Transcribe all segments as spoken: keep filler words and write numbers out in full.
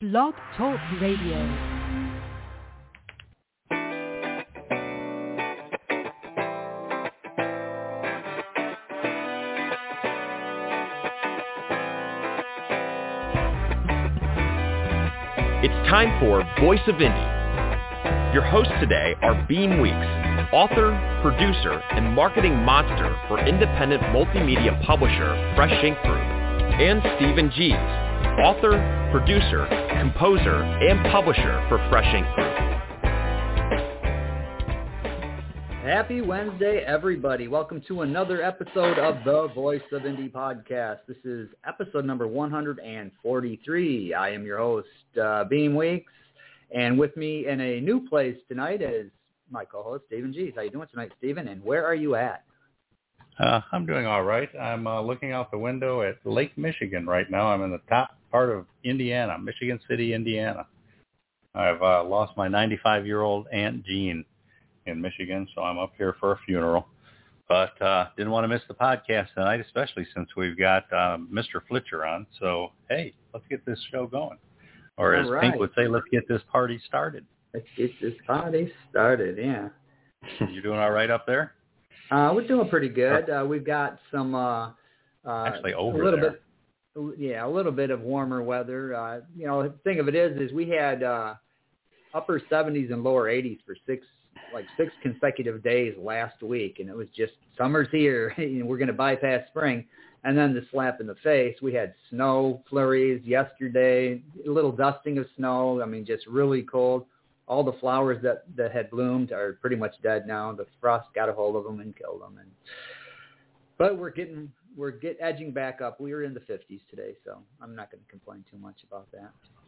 Blog Talk Radio. It's time for Voice of Indie. Your hosts today are Beam Weeks, author, producer, and marketing monster for independent multimedia publisher Fresh Ink Group, and Stephen Gies, author, producer, composer, and publisher for Fresh Ink Group. Happy Wednesday, everybody. Welcome to another episode of the Voice of Indie podcast. This is episode number one hundred forty-three. I am your host, uh, Beam Weeks, and with me in a new place tonight is my co-host, Stephen Gies. How you doing tonight, Stephen, and where are you at? Uh, I'm doing all right. I'm uh, looking out the window at Lake Michigan right now. I'm in the top part of Indiana, Michigan City, Indiana. I've uh, lost my ninety-five-year-old Aunt Jean in Michigan, so I'm up here for a funeral. But uh, didn't want to miss the podcast tonight, especially since we've got uh, Mister Flitcher on. So, hey, let's get this show going. Or as All right. Pink would say, let's get this party started. Let's get this party started, yeah. You doing all right up there? Uh, we're doing pretty good. Uh, we've got some uh, uh, Actually, over a little there. bit, yeah, a little bit of warmer weather. Uh, you know, the thing of it is, is we had uh, upper seventies and lower eighties for six, like six consecutive days last week, and it was just summer's here. We're going to bypass spring, and then the slap in the face. We had snow flurries yesterday, a little dusting of snow. I mean, just really cold. All the flowers that, that had bloomed are pretty much dead now. The frost got a hold of them and killed them. And but we're getting we're get edging back up. We were in the fifties today, so I'm not going to complain too much about that.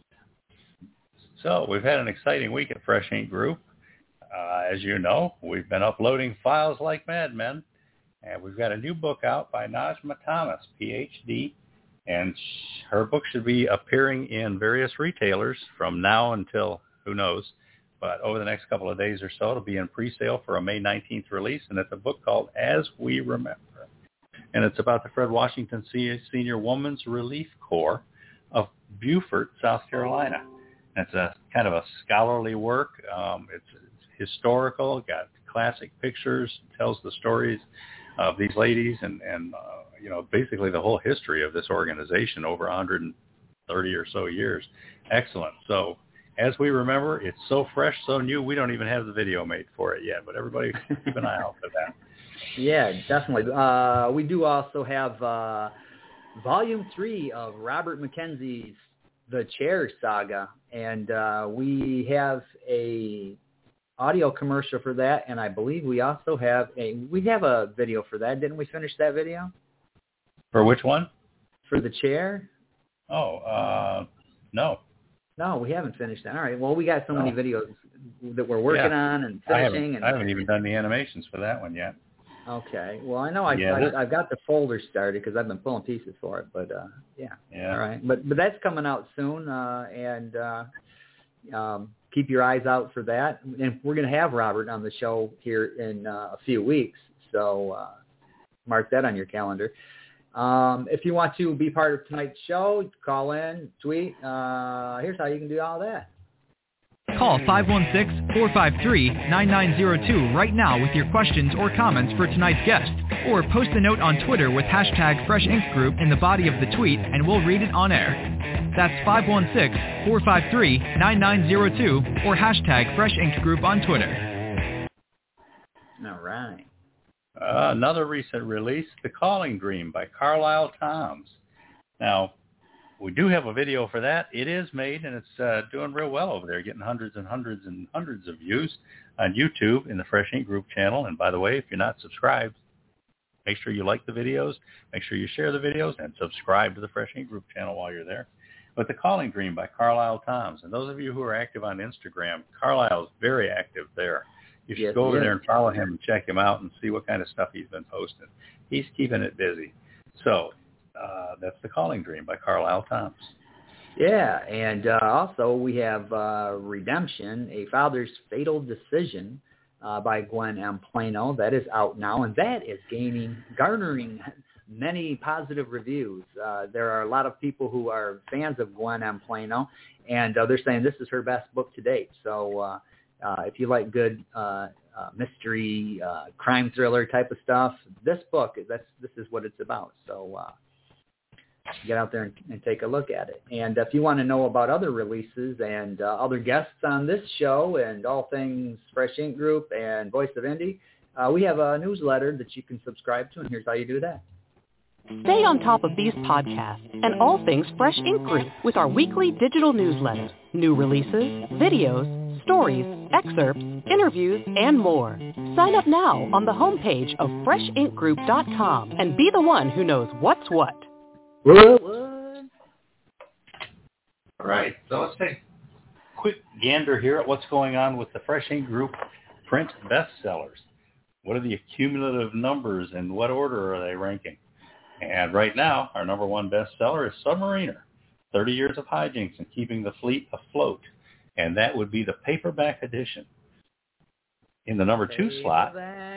So we've had an exciting week at Fresh Ink Group. Uh, as you know, we've been uploading files like madmen, and we've got a new book out by Najma Thomas, P H D, and her book should be appearing in various retailers from now until who knows. But over the next couple of days or so, it'll be in pre-sale for a May nineteenth release, and it's a book called As We Remember. And it's about the Fred Washington Senior Women's Relief Corps of Beaufort, South Carolina. And it's a kind of a scholarly work. Um, it's, it's historical, got classic pictures, tells the stories of these ladies and, and uh, you know, basically the whole history of this organization over one hundred thirty or so years. Excellent. So, As We Remember, it's so fresh, so new, we don't even have the video made for it yet, but everybody keep an eye out for that. Yeah, definitely. Uh, we do also have uh, Volume three of Robert Mackenzie's The Chair Saga, and uh, we have a audio commercial for that, and I believe we also have a, we have a video for that. Didn't we finish that video? For which one? For The Chair? Oh, uh, no. No, we haven't finished that. All right. Well, we got so many Oh. videos that we're working Yeah. on and I finishing. haven't, and I haven't even done the animations for that one yet. Okay. Well, I know I, Yeah, I, this- I've got the folder started because I've been pulling pieces for it. But, uh, yeah. Yeah. All right. But but that's coming out soon, uh, and uh, um, keep your eyes out for that. And we're going to have Robert on the show here in uh, a few weeks. So uh, mark that on your calendar. Um, if you want to be part of tonight's show, call in, tweet. Uh, here's how you can do all that. Call five one six, four five three, nine nine zero two right now with your questions or comments for tonight's guest. Or post a note on Twitter with hashtag Fresh Ink Group in the body of the tweet and we'll read it on air. That's five one six, four five three, nine nine zero two or hashtag Fresh Ink Group on Twitter. All right. Uh, another recent release, The Calling Dream by Carlisle Toms. Now, we do have a video for that. It is made, and it's uh, doing real well over there, getting hundreds and hundreds and hundreds of views on YouTube in the Fresh Ink Group channel. And by the way, if you're not subscribed, make sure you like the videos, make sure you share the videos, and subscribe to the Fresh Ink Group channel while you're there. But The Calling Dream by Carlisle Toms. And those of you who are active on Instagram, Carlisle is very active there. You should Yes, go over yes. there and follow him and check him out and see what kind of stuff he's been posting. He's keeping it busy. So uh, that's The Calling Dream by Carlisle Toms. Yeah, and uh, also we have uh, Redemption, A Father's Fatal Decision uh, by Gwen M. Plano. That is out now, and that is gaining, garnering many positive reviews. Uh, there are a lot of people who are fans of Gwen M. Plano, and uh, they're saying this is her best book to date. So uh, uh, if you like good uh, uh, mystery, uh, crime thriller type of stuff, this book, that's this is what it's about. So uh, get out there and, and take a look at it. And if you want to know about other releases and uh, other guests on this show and all things Fresh Ink Group and Voice of Indie, uh, we have a newsletter that you can subscribe to, and here's how you do that. Stay on top of these podcasts and all things Fresh Ink Group with our weekly digital newsletter, new releases, videos, stories, excerpts, interviews, and more. Sign up now on the homepage of fresh ink group dot com and be the one who knows what's what. What? All right, so let's take a quick gander here at what's going on with the Fresh Ink Group print bestsellers. What are the cumulative numbers and what order are they ranking? And right now, our number one bestseller is Submariner, thirty years of Hijinks and Keeping the Fleet Afloat. And that would be the paperback edition. In the number two slot,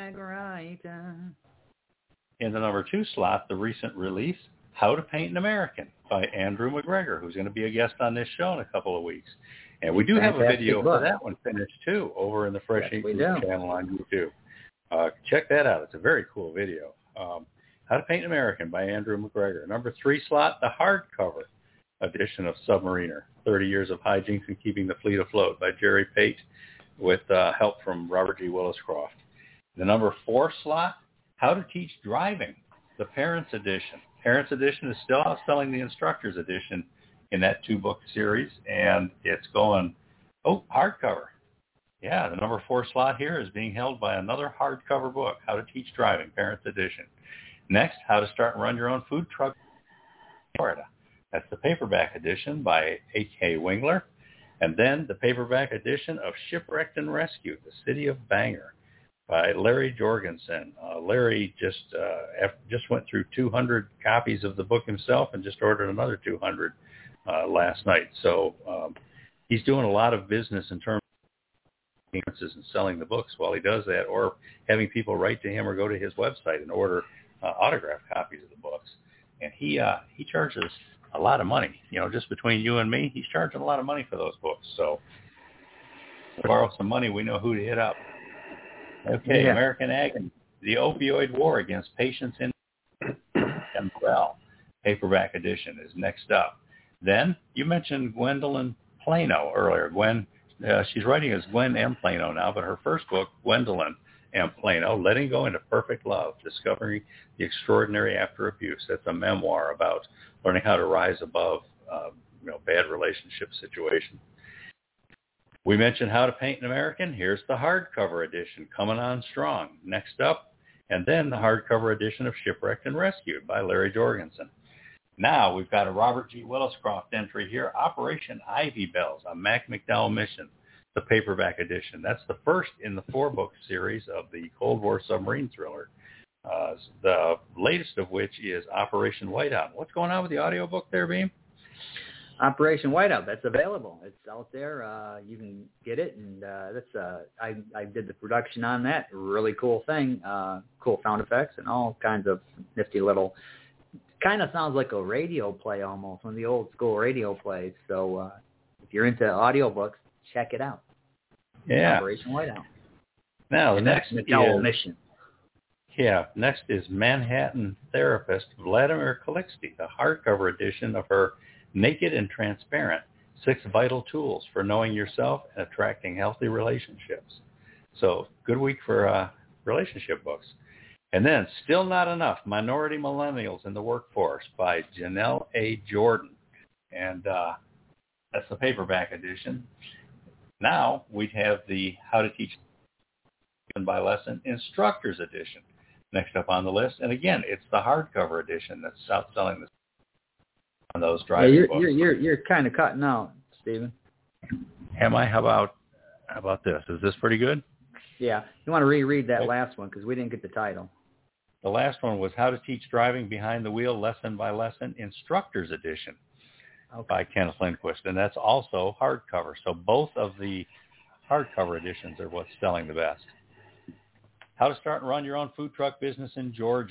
in the number two slot, the recent release, How to Paint an American by Andrew McGregor, who's going to be a guest on this show in a couple of weeks. And we do have a video for that one finished, too, over in the Fresh Ink Group channel on YouTube. Uh, check that out. It's a very cool video. Um, How to Paint an American by Andrew McGregor. Number three slot, the hardcover edition of Submariner, thirty years of Hijinks and Keeping the Fleet Afloat by Jerry Pate with uh, help from Robert G. Williscroft. The number four slot, How to Teach Driving, the Parents Edition. Parents Edition is still outselling the Instructors Edition in that two-book series, and it's going, oh, hardcover. Yeah, the number four slot here is being held by another hardcover book, How to Teach Driving, Parents Edition. Next, How to Start and Run Your Own Food Truck in Florida. That's the paperback edition by A K Wingler. And then the paperback edition of Shipwrecked and Rescued, The City of Bangor by Larry Jorgensen. Uh, Larry just uh, just went through two hundred copies of the book himself and just ordered another two hundred uh, last night. So um, he's doing a lot of business in terms of and selling the books while he does that, or having people write to him or go to his website and order uh, autographed copies of the books. And he uh, he charges a lot of money. You know, just between you and me, he's charging a lot of money for those books. So to borrow some money, we know who to hit up. Okay, yeah. American Agony, The Opioid War Against Patients in and Well, paperback edition is next up. Then you mentioned Gwendolyn Plano earlier. Gwen, uh, she's writing as Gwen M. Plano now, but her first book, Gwendolyn M. Plano, Letting Go into Perfect Love, Discovering the Extraordinary After Abuse. That's a memoir about learning how to rise above uh, you know, bad relationship situations. We mentioned How to Paint an American. Here's the hardcover edition coming on strong. Next up, and then the hardcover edition of Shipwrecked and Rescued by Larry Jorgensen. Now we've got a Robert G. Williscroft entry here, Operation Ivy Bells, a Mac McDowell mission, the paperback edition. That's the first in the four-book series of the Cold War submarine thriller, uh, the latest of which is Operation Whiteout. What's going on with the audiobook there, Beam? Operation Whiteout, that's available. It's out there. Uh, you can get it, and uh, that's uh, I, I did the production on that. Really cool thing. Uh, cool sound effects and all kinds of nifty little, kind of sounds like a radio play almost, one of the old school radio plays. So uh, if you're into audiobooks, check it out. Yeah. Operation Whiteout. Now, the next McDowell is, mission. Yeah, next is Manhattan Therapist, Vladimir Kalixty, the hardcover edition of her Naked and Transparent, Six Vital Tools for Knowing Yourself and Attracting Healthy Relationships. So good week for uh, relationship books. And then Still Not Enough, Minority Millennials in the Workforce by Janelle A. Jordan. And uh, that's the paperback edition. Now we'd have the How to Teach by Lesson Instructors edition next up on the list. And again, it's the hardcover edition that's outselling the on those driving yeah, you're, books. You're, you're, you're kind of cutting out, Stephen. Am I? How about, how about this? Is this pretty good? Yeah. You want to reread that last one because we didn't get the title. The last one was How to Teach Driving Behind the Wheel, Lesson by Lesson, Instructors Edition okay. by Kenneth Lindquist. And that's also hardcover. So both of the hardcover editions are what's selling the best. How to Start and Run Your Own Food Truck Business in Georgia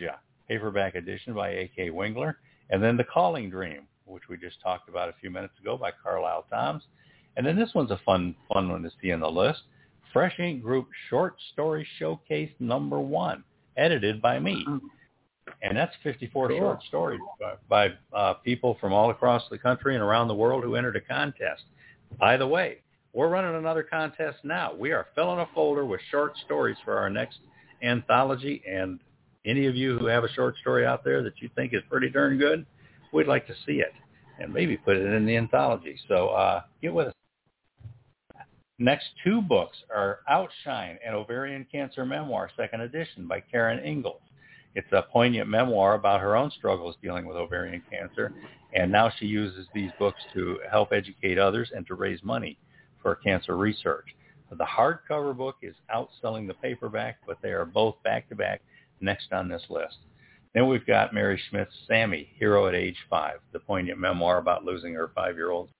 paperback edition by A K Wingler, and then The Calling Dream, which we just talked about a few minutes ago by Carlisle Toms. And then this one's a fun fun one to see in the list, Fresh Ink Group Short Story Showcase Number One, edited by me. And that's fifty-four cool. short stories by, by uh, people from all across the country and around the world who entered a contest. By the way, we're running another contest now. We are filling a folder with short stories for our next anthology, and any of you who have a short story out there that you think is pretty darn good, we'd like to see it and maybe put it in the anthology. So uh, get with us. Next two books are Outshine, an Ovarian Cancer Memoir, second edition by Karen Ingalls. It's a poignant memoir about her own struggles dealing with ovarian cancer, and now she uses these books to help educate others and to raise money for cancer research. The hardcover book is outselling the paperback, but they are both back-to-back next on this list. Then we've got Mary Schmidt's Sammy, Hero at Age Five, the poignant memoir about losing her five-year-old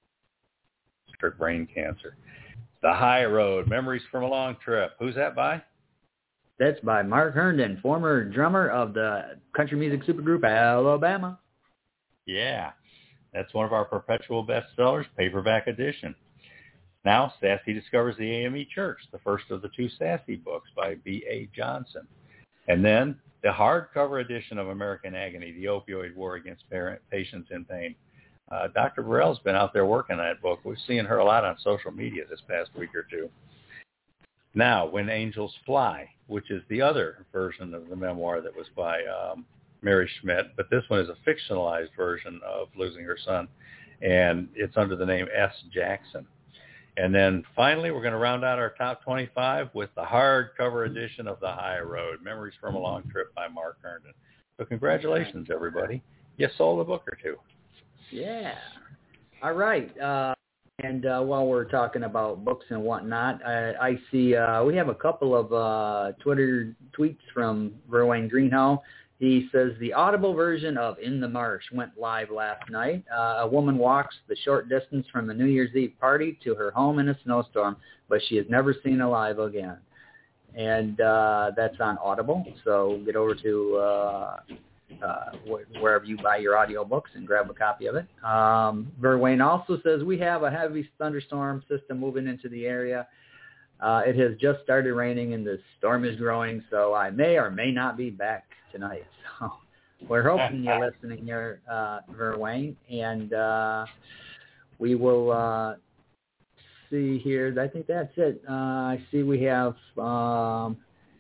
brain cancer. The High Road, Memories from a Long Trip. Who's that by? That's by Mark Herndon, former drummer of the country music supergroup Alabama. Yeah, that's one of our perpetual bestsellers, paperback edition. Now, Sassy Discovers the A M E Church, the first of the two Sassy books by B A Johnson. And then the hardcover edition of American Agony, The Opioid War Against Parent, Patients in Pain. Uh, Doctor Burrell's been out there working on that book. We've seen her a lot on social media this past week or two. Now, When Angels Fly, which is the other version of the memoir that was by um, Mary Schmidt, but this one is a fictionalized version of losing her son, and it's under the name S. Jackson. And then finally, we're going to round out our top twenty-five with the hardcover edition of The High Road, Memories from a Long Trip by Mark Herndon. So congratulations, everybody. You sold a book or two. Yeah. All right. Uh, and uh, while we're talking about books and whatnot, I, I see uh, we have a couple of uh, Twitter tweets from Verwayne Greenhow. He says the Audible version of In the Marsh went live last night. Uh, a woman walks the short distance from the New Year's Eve party to her home in a snowstorm, but she has never seen alive again. And uh, that's on Audible. So get over to uh, uh, wh- wherever you buy your audiobooks and grab a copy of it. Um, Verwayne also says we have a heavy thunderstorm system moving into the area. Uh, it has just started raining and the storm is growing, so I may or may not be back tonight. So we're hoping you're listening here, uh, Verwayne, and uh, we will uh, see here. I think that's it. Uh, I see we have um,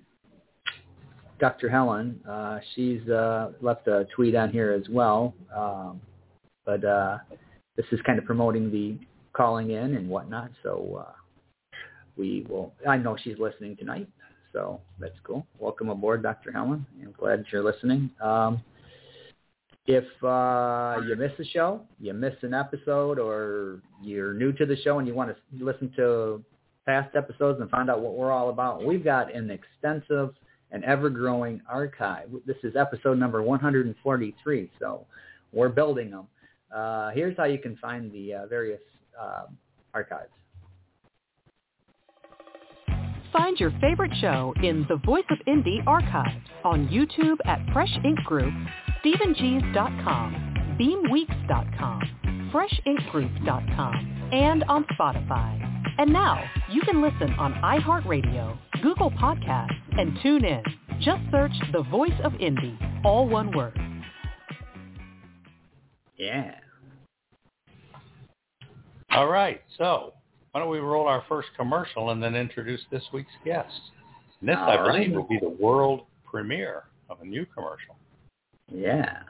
Doctor Helen. Uh, she's uh, left a tweet on here as well, um, but uh, this is kind of promoting the calling in and whatnot, so uh, we will. I know she's listening tonight. So that's cool. Welcome aboard, Doctor Helen. I'm glad you're listening. Um, if uh, you miss a show, you miss an episode, or you're new to the show and you want to listen to past episodes and find out what we're all about, we've got an extensive and ever-growing archive. This is episode number one hundred forty-three, so we're building them. Uh, here's how you can find the uh, various uh, archives. Find your favorite show in the Voice of Indie archives on YouTube at Fresh Ink Group, Stephen Gees dot com, Beam Weeks dot com, Fresh Ink Group dot com, and on Spotify. And now, you can listen on iHeartRadio, Google Podcasts, and TuneIn. Just search The Voice of Indie, all one word. Yeah. All right, so why don't we roll our first commercial and then introduce this week's guest? And this, All I believe, right. will be the world premiere of a new commercial. Yeah.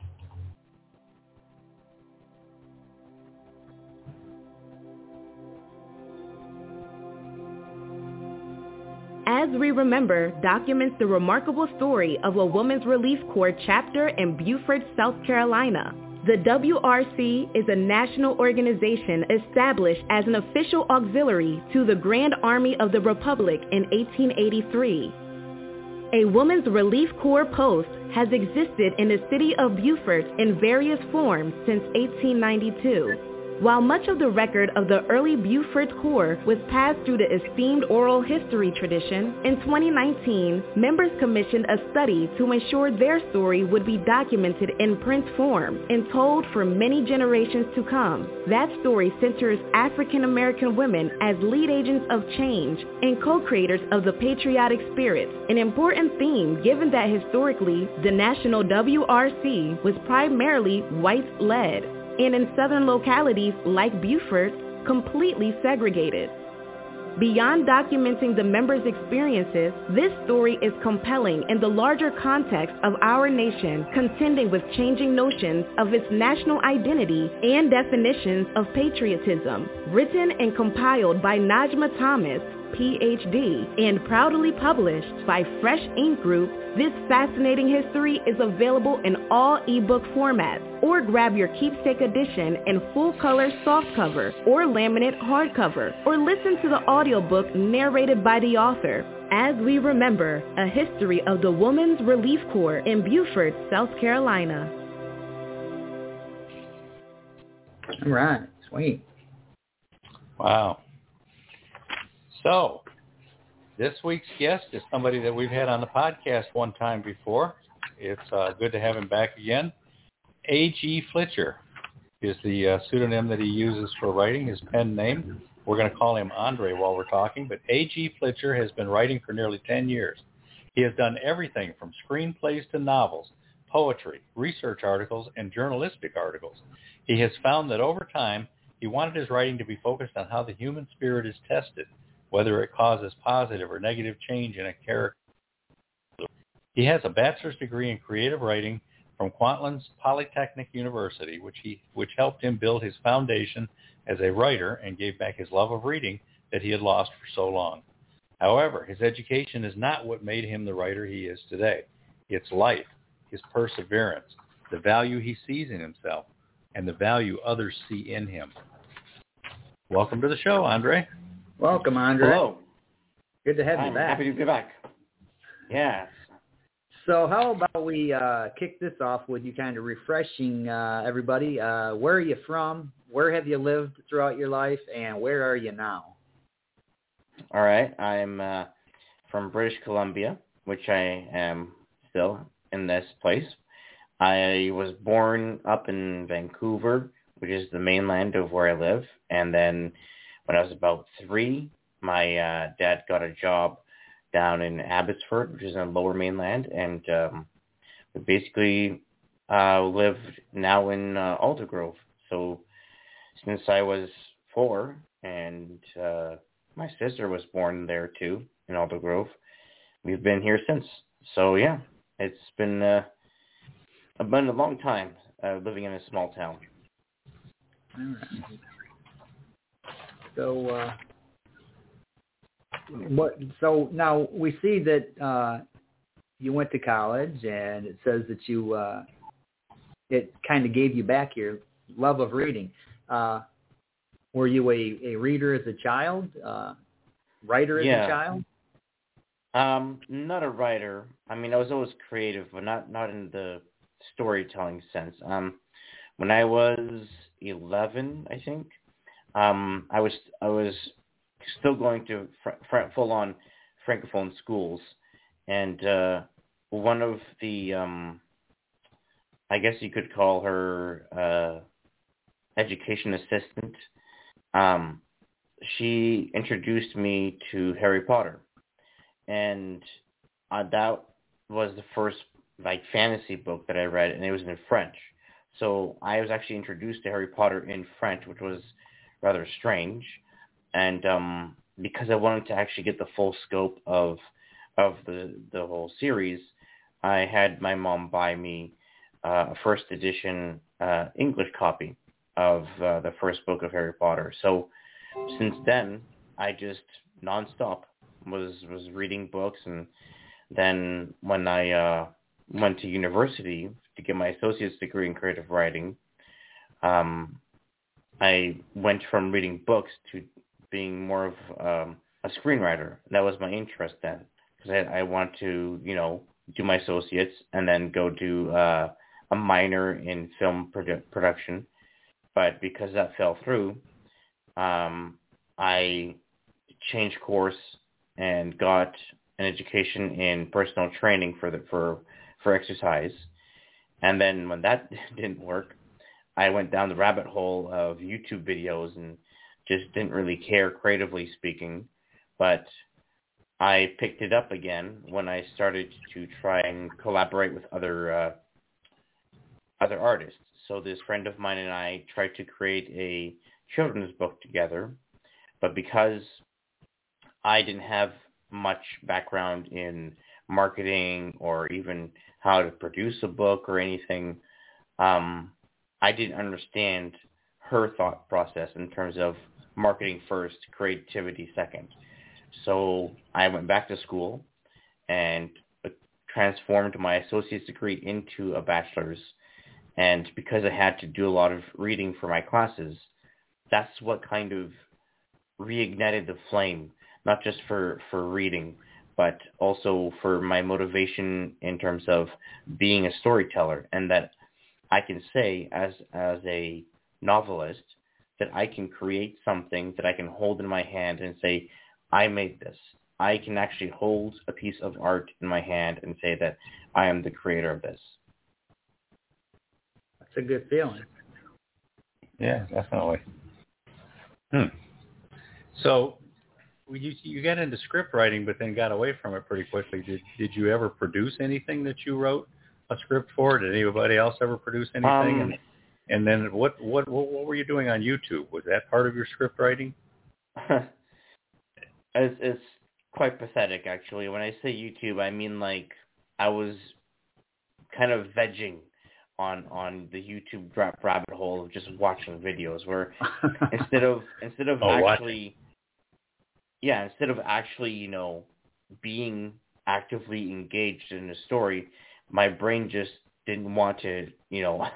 As We Remember documents the remarkable story of a Women's Relief Corps chapter in Beaufort, South Carolina. The W R C is a national organization established as an official auxiliary to the Grand Army of the Republic in eighteen eighty-three. A Women's Relief Corps post has existed in the city of Beaufort in various forms since eighteen ninety-two. While much of the record of the early Buford Corps was passed through the esteemed oral history tradition, in twenty nineteen, members commissioned a study to ensure their story would be documented in print form and told for many generations to come. That story centers African American women as lead agents of change and co-creators of the patriotic spirit, an important theme given that historically the National W R C was primarily white-led, and in southern localities like Buford, completely segregated. Beyond documenting the members' experiences, this story is compelling in the larger context of our nation contending with changing notions of its national identity and definitions of patriotism. Written and compiled by Najma Thomas, P H D, and proudly published by Fresh Ink Group, this fascinating history is available in all ebook formats, or grab your keepsake edition in full-color softcover or laminate hardcover, or listen to the audiobook narrated by the author. As we remember, a history of the Women's Relief Corps in Beaufort, South Carolina. All right, sweet. Wow. So, this week's guest is somebody that we've had on the podcast one time before. It's uh, good to have him back again. A G Fletcher is the uh, pseudonym that he uses for writing, his pen name. We're going to call him Andre while we're talking, but A G Fletcher has been writing for nearly ten years. He has done everything from screenplays to novels, poetry, research articles, and journalistic articles. He has found that over time, he wanted his writing to be focused on how the human spirit is tested, whether it causes positive or negative change in a character. He has a bachelor's degree in creative writing from Kwantlen's Polytechnic University, which he which helped him build his foundation as a writer and gave back his love of reading that he had lost for so long. However, his education is not what made him the writer he is today. It's life, his perseverance, the value he sees in himself, and the value others see in him. Welcome to the show, Andre. Welcome, Andre. Hello. Good to have I'm you back. happy to be back. Yes. So how about we uh, kick this off with you kind of refreshing uh, everybody. Uh, where are you from? Where have you lived throughout your life? And where are you now? All right. I'm uh, from British Columbia, which I am still in this place. I was born up in Vancouver, which is the mainland of where I live. And then when I was about three, my uh, dad got a job down in Abbotsford, which is on Lower Mainland, and um, we basically uh, live now in uh, Aldergrove. So since I was four, and uh, my sister was born there too, in Aldergrove, we've been here since. So yeah, it's been uh, been a long time uh, living in a small town. All right. So, uh, what? So now we see that uh, you went to college, and it says that you uh, it kind of gave you back your love of reading. Uh, were you a, a reader as a child? Uh, writer as yeah. a child? Um, not a writer. I mean, I was always creative, but not not in the storytelling sense. Um, when I was eleven, I think. Um, I was I was still going to fr- fr- full-on francophone schools, and uh, one of the, um, I guess you could call her uh, education assistant, um, she introduced me to Harry Potter, and uh, that was the first like fantasy book that I read, and it was in French. So I was actually introduced to Harry Potter in French, which was rather strange, and um, because I wanted to actually get the full scope of of the the whole series, I had my mom buy me uh, a first edition uh, English copy of uh, the first book of Harry Potter. So since then, I just nonstop was was reading books, and then when I uh, went to university to get my associate's degree in creative writing, um, I went from reading books to being more of um, a screenwriter. That was my interest then, because I, I wanted to, you know, do my associates and then go do uh, a minor in film produ- production. But because that fell through, um, I changed course and got an education in personal training for the for for exercise. And then when that didn't work, I went down the rabbit hole of YouTube videos and just didn't really care, creatively speaking. But I picked it up again when I started to try and collaborate with other uh, other artists. So this friend of mine and I tried to create a children's book together, but because I didn't have much background in marketing or even how to produce a book or anything, um, I didn't understand her thought process in terms of marketing first, creativity second. So I went back to school and transformed my associate's degree into a bachelor's. And because I had to do a lot of reading for my classes, that's what kind of reignited the flame, not just for, for reading, but also for my motivation in terms of being a storyteller, and that I can say as as a novelist that I can create something that I can hold in my hand and say, I made this. I can actually hold a piece of art in my hand and say that I am the creator of this. That's a good feeling. Yeah, definitely. Hmm. So you you got into script writing, but then got away from it pretty quickly. Did did you ever produce anything that you wrote a script for? Did anybody else ever produce anything? Um, and, and then what, what what what were you doing on YouTube? Was that part of your script writing? it's, it's quite pathetic, actually. When I say YouTube, I mean like I was kind of vegging on on the YouTube rabbit hole of just watching videos, where instead of instead of oh, actually watching. yeah instead of actually you know being actively engaged in a story, my brain just didn't want to you know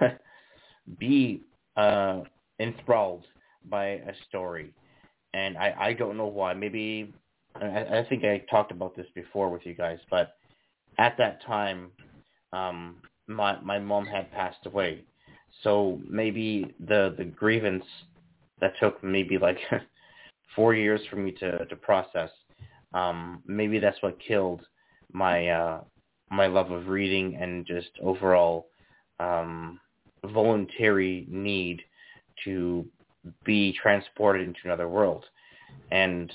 be uh, enthralled by a story, and I I don't know why. Maybe I, I think I talked about this before with you guys, but at that time, um. My my mom had passed away, so maybe the the grievance that took maybe like four years for me to to process. Um, maybe that's what killed my uh, my love of reading and just overall um, voluntary need to be transported into another world. And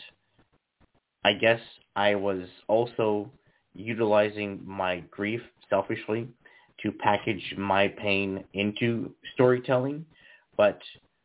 I guess I was also utilizing my grief selfishly to package my pain into storytelling. But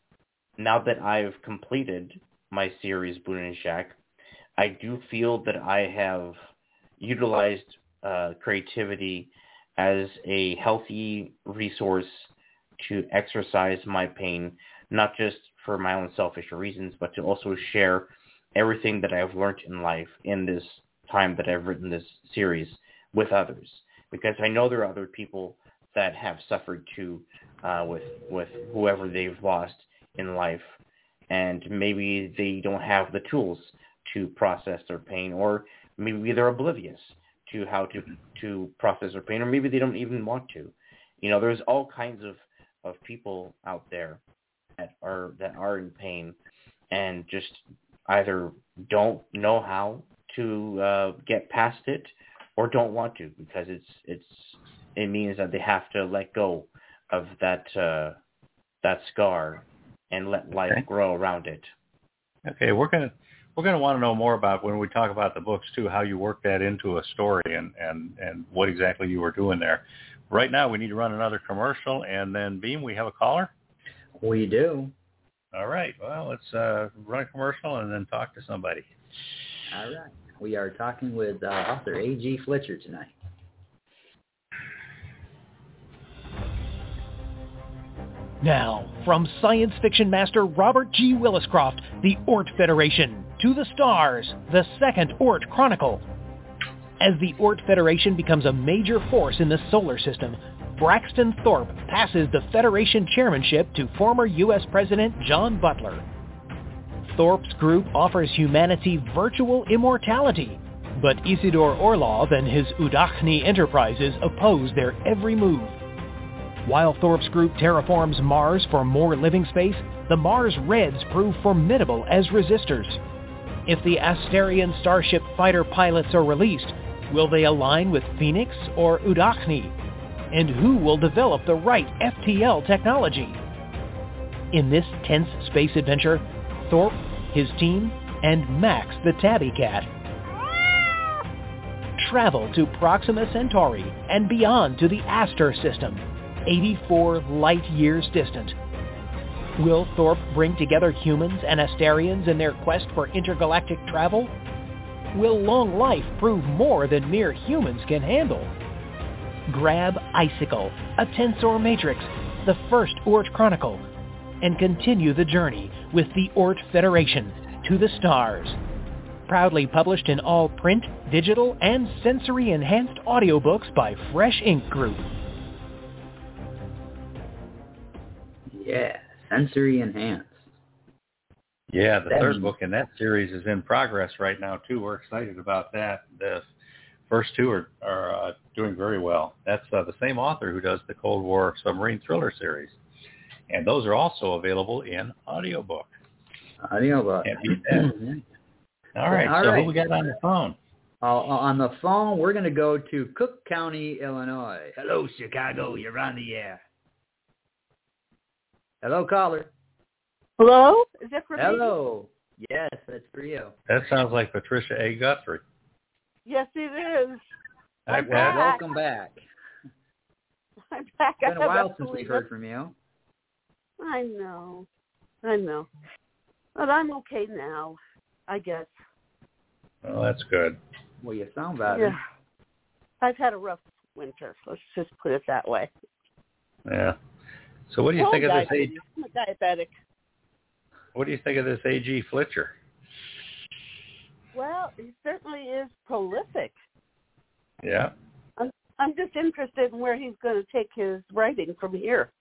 now that I've completed my series, Boone and Shack, I do feel that I have utilized uh, creativity as a healthy resource to exercise my pain, not just for my own selfish reasons, but to also share everything that I've learned in life in this time that I've written this series with others. Because I know there are other people that have suffered too uh, with with whoever they've lost in life, and maybe they don't have the tools to process their pain, or maybe they're oblivious to how to to process their pain, or maybe they don't even want to. You know, there's all kinds of, of people out there that are that are in pain and just either don't know how to uh, get past it, or don't want to, because it's it's it means that they have to let go of that uh, that scar and let life okay. grow around it. Okay, we're gonna we're gonna want to know more about, when we talk about the books too, how you work that into a story and, and, and what exactly you were doing there. Right now, we need to run another commercial, and then Beam, we have a caller. We do. All right. Well, let's uh, run a commercial and then talk to somebody. All right. We are talking with uh, author A G Fletcher tonight. Now, from science fiction master Robert G. Williscroft, the Oort Federation, to the stars, the second Oort Chronicle. As the Oort Federation becomes a major force in the solar system, Braxton Thorpe passes the Federation chairmanship to former U S President John Butler. Thorpe's group offers humanity virtual immortality, but Isidore Orlov and his Udachny enterprises oppose their every move. While Thorpe's group terraforms Mars for more living space, the Mars Reds prove formidable as resistors. If the Asterian Starship fighter pilots are released, will they align with Phoenix or Udachni? And who will develop the right F T L technology? In this tense space adventure, Thorpe, his team, and Max the Tabby Cat travel to Proxima Centauri and beyond to the Aster system, eighty-four light years distant. Will Thorpe bring together humans and Asterians in their quest for intergalactic travel? Will long life prove more than mere humans can handle? Grab Icicle, a tensor matrix, the first Oort Chronicle, and continue the journey with the Oort Federation to the stars. Proudly published in all print, digital, and sensory-enhanced audiobooks by Fresh Ink Group. Yeah, sensory enhanced. Yeah, the That third means- book in that series is in progress right now, too. We're excited about that. The first two are, are uh, doing very well. That's uh, the same author who does the Cold War submarine thriller series. And those are also available in audiobook. Audiobook. Can't beat that. All right, All so right. who we got on the phone? Uh, on the phone, we're going to go to Cook County, Illinois. Hello, Chicago. You're on the air. Hello, caller. Hello? Is that for me? Hello. Yes, that's for you. That sounds like Patricia A. Guthrie. Yes, it is. Hi, I'm Pat. back. Welcome back. I'm back. It's been I a while have since we've absolutely heard from you. I know. I know. But I'm okay now, I guess. Well, that's good. Well, you sound better. Yeah. I've had a rough winter. Let's just put it that way. Yeah. So what do you Well, think of this? A- diabetes. I'm a diabetic. what do you think of this A G Fletcher? Well, he certainly is prolific. Yeah. I'm, I'm just interested in where he's going to take his writing from here.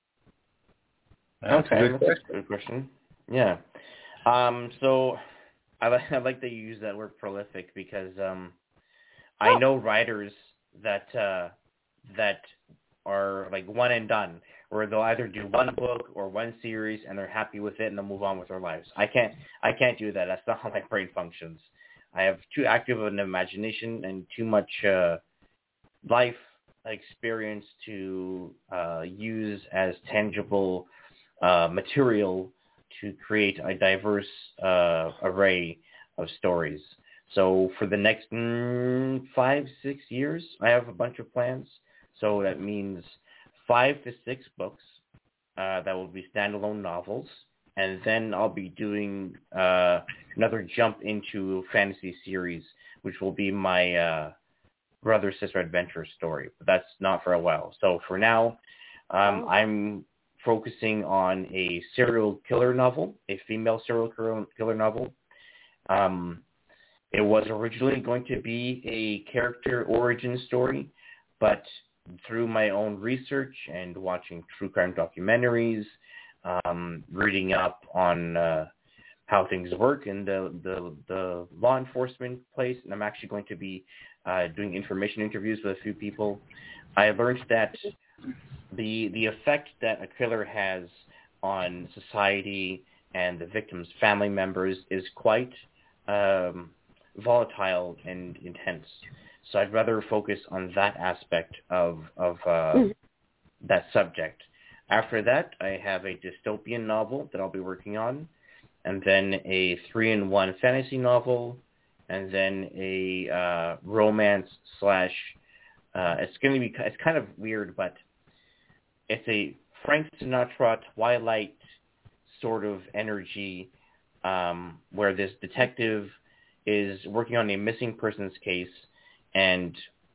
That's okay, a good that's question. a good question. Yeah. Um, so I like I like that you use that word prolific because um, I Oh. know writers that uh, that are like one and done, where they'll either do one book or one series and they're happy with it and they'll move on with their lives. I can't I can't do that. That's not how my brain functions. I have too active an imagination and too much uh, life experience to uh, use as tangible uh, material to create a diverse uh, array of stories. So for the next mm, five, six years, I have a bunch of plans. So that means five to six books uh, that will be standalone novels. And then I'll be doing uh, another jump into fantasy series, which will be my uh, brother sister adventure story. But that's not for a while. So for now, um, I'm focusing on a serial killer novel, a female serial killer novel. Um, it was originally going to be a character origin story, but through my own research and watching true crime documentaries, um, reading up on uh, how things work in the, the, the law enforcement place, and I'm actually going to be uh, doing information interviews with a few people, I learned that the the effect that a killer has on society and the victim's family members is quite um, volatile and intense. So I'd rather focus on that aspect of of uh, that subject. After that, I have a dystopian novel that I'll be working on, and then a three-in-one fantasy novel, and then a uh, romance slash. Uh, it's going to be it's kind of weird, but it's a Frank Sinatra Twilight sort of energy, um, where this detective is working on a missing persons case, and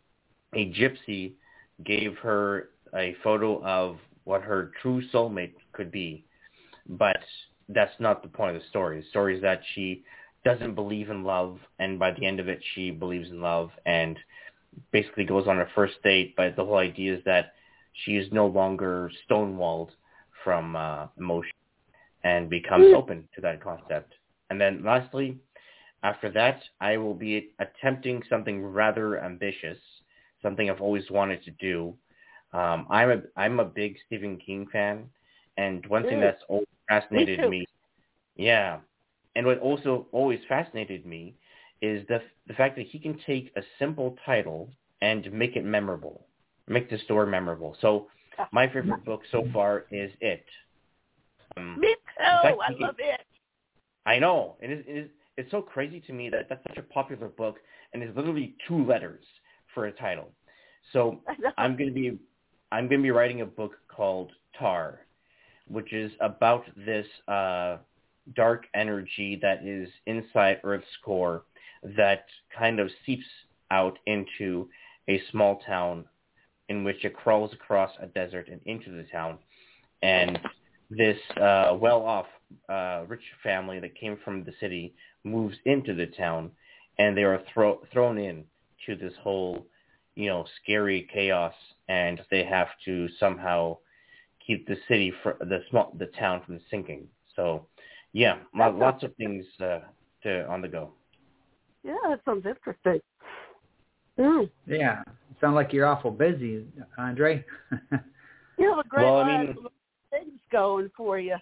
a gypsy gave her a photo of what her true soulmate could be. But that's not the point of the story. The story is that she doesn't believe in love, and by the end of it, she believes in love and basically goes on her first date. But the whole idea is that she is no longer stonewalled from uh, emotion and becomes open to that concept. And then lastly, after that, I will be attempting something rather ambitious, something I've always wanted to do. Um, I'm a I'm a big Stephen King fan, and one thing Mm. that's always fascinated Me too. me, yeah, and what also always fascinated me is the the fact that he can take a simple title and make it memorable, make the story memorable. So my favorite book so far is It. Um, Me too. fact, I he can- love it. I know. It is, it is, it's so crazy to me that that's such a popular book, and it's literally two letters for a title. So I know. I'm going to be I'm going to be writing a book called Tar, which is about this uh, dark energy that is inside Earth's core that kind of seeps out into a small town in which it crawls across a desert and into the town. And this uh, well-off uh, rich family that came from the city moves into the town, and they are thro- thrown in to this whole, you know, scary chaos, and they have to somehow keep the city, fr- the small, the town from sinking. So, yeah, lo- lots of things uh, to on the go. Yeah, that sounds interesting. Mm. Yeah. Sound like you're awful busy, Andre. You have a great Well, I lot mean- of things going for you.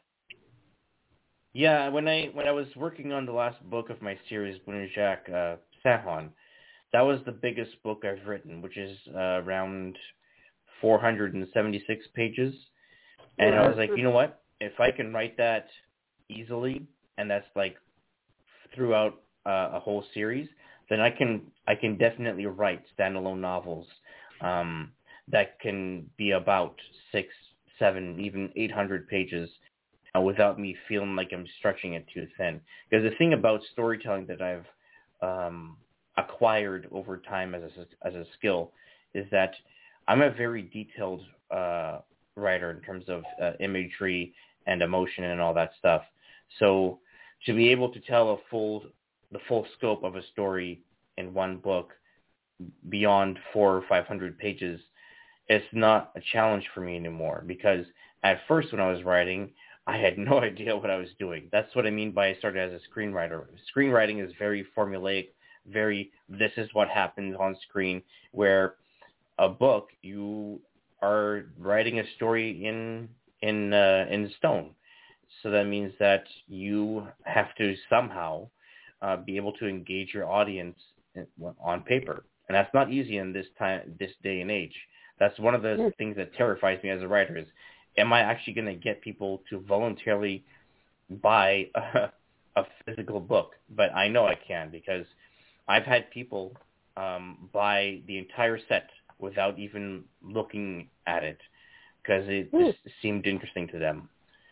Yeah, when I when I was working on the last book of my series, Bunujak uh, Sahon, that was the biggest book I've written, which is uh, around four hundred seventy-six pages. And I was like, you know what? If I can write that easily, and that's like throughout uh, a whole series, then I can I can definitely write standalone novels um, that can be about six, seven, even eight hundred pages uh, without me feeling like I'm stretching it too thin. Because the thing about storytelling that I've um, acquired over time as a, as a skill is that I'm a very detailed uh, writer in terms of uh, imagery and emotion and all that stuff. So to be able to tell a full the full scope of a story in one book beyond four or five hundred pages, it's not a challenge for me anymore, because at first when I was writing, I had no idea what I was doing. That's what I mean by I started as a screenwriter. Screenwriting is very formulaic, very this is what happens on screen, where a book, you are writing a story in in uh, in stone. So that means that you have to somehow uh, be able to engage your audience in, on paper, and that's not easy in this time, this day and age. That's one of the mm. things that terrifies me as a writer is, am I actually going to get people to voluntarily buy a, a physical book? But I know I can, because I've had people um, buy the entire set without even looking at it, because it mm. just seemed interesting to them.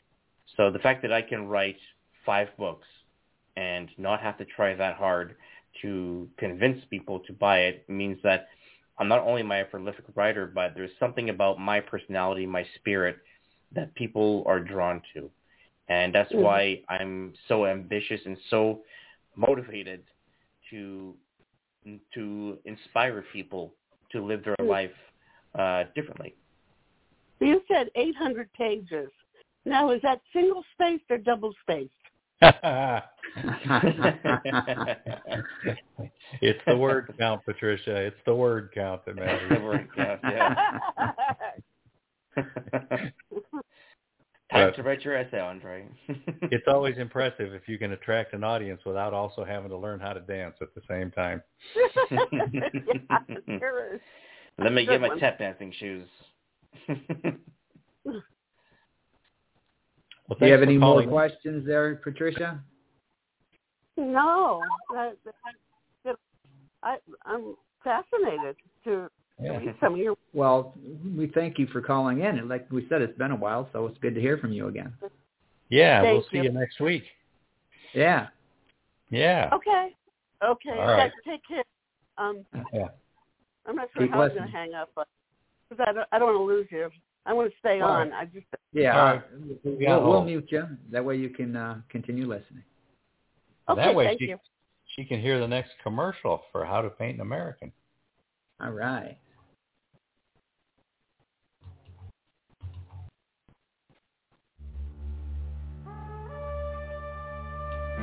So the fact that I can write five books and not have to try that hard to convince people to buy it means that I'm not only am I a prolific writer, but there's something about my personality, my spirit, that people are drawn to. And that's mm-hmm. why I'm so ambitious and so motivated to to inspire people to live their mm-hmm. life uh, differently. You said eight hundred pages. Now, is that single spaced or double spaced? It's the word count, Patricia. It's the word count that matters. The word count, yeah. Time to write your essay, Andre. It's always impressive if you can attract an audience without also having to learn how to dance at the same time. Yeah, sure is. Let me Good get my one. tap dancing shoes. Well, do you have any more calling. questions there, Patricia? No. I, I, I, I'm fascinated to Yeah. read some of your... Well, we thank you for calling in. And like we said, it's been a while, so it's good to hear from you again. Yeah, Thank we'll see you. you next week. Yeah. Yeah. Okay. Okay. All right. Guys, take care. Um, Yeah. I'm not sure Keep how I'm listening. going to hang up, but because I don't, I don't want to lose you. I want to stay All on. right. I just... Yeah. All right. We'll, Yeah, we'll hold. mute you. That way you can uh, continue listening. Okay, that way thank she, you. she can hear the next commercial for How to Paint an American. All right.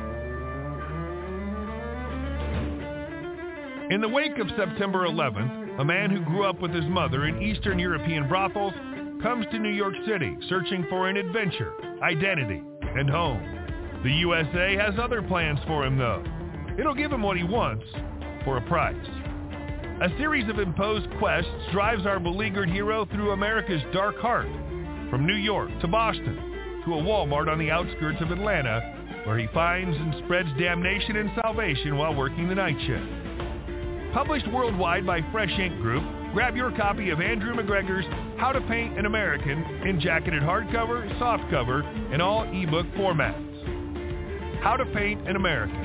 In the wake of September eleventh, a man who grew up with his mother in Eastern European brothels, comes to New York City searching for an adventure, identity, and home. The U S A has other plans for him, though. It'll give him what he wants for a price. A series of imposed quests drives our beleaguered hero through America's dark heart, from New York to Boston, to a Walmart on the outskirts of Atlanta, where he finds and spreads damnation and salvation while working the night shift. Published worldwide by Fresh Ink Group, grab your copy of Andrew McGregor's How to Paint an American in jacketed hardcover, softcover, and all ebook formats. How to Paint an American.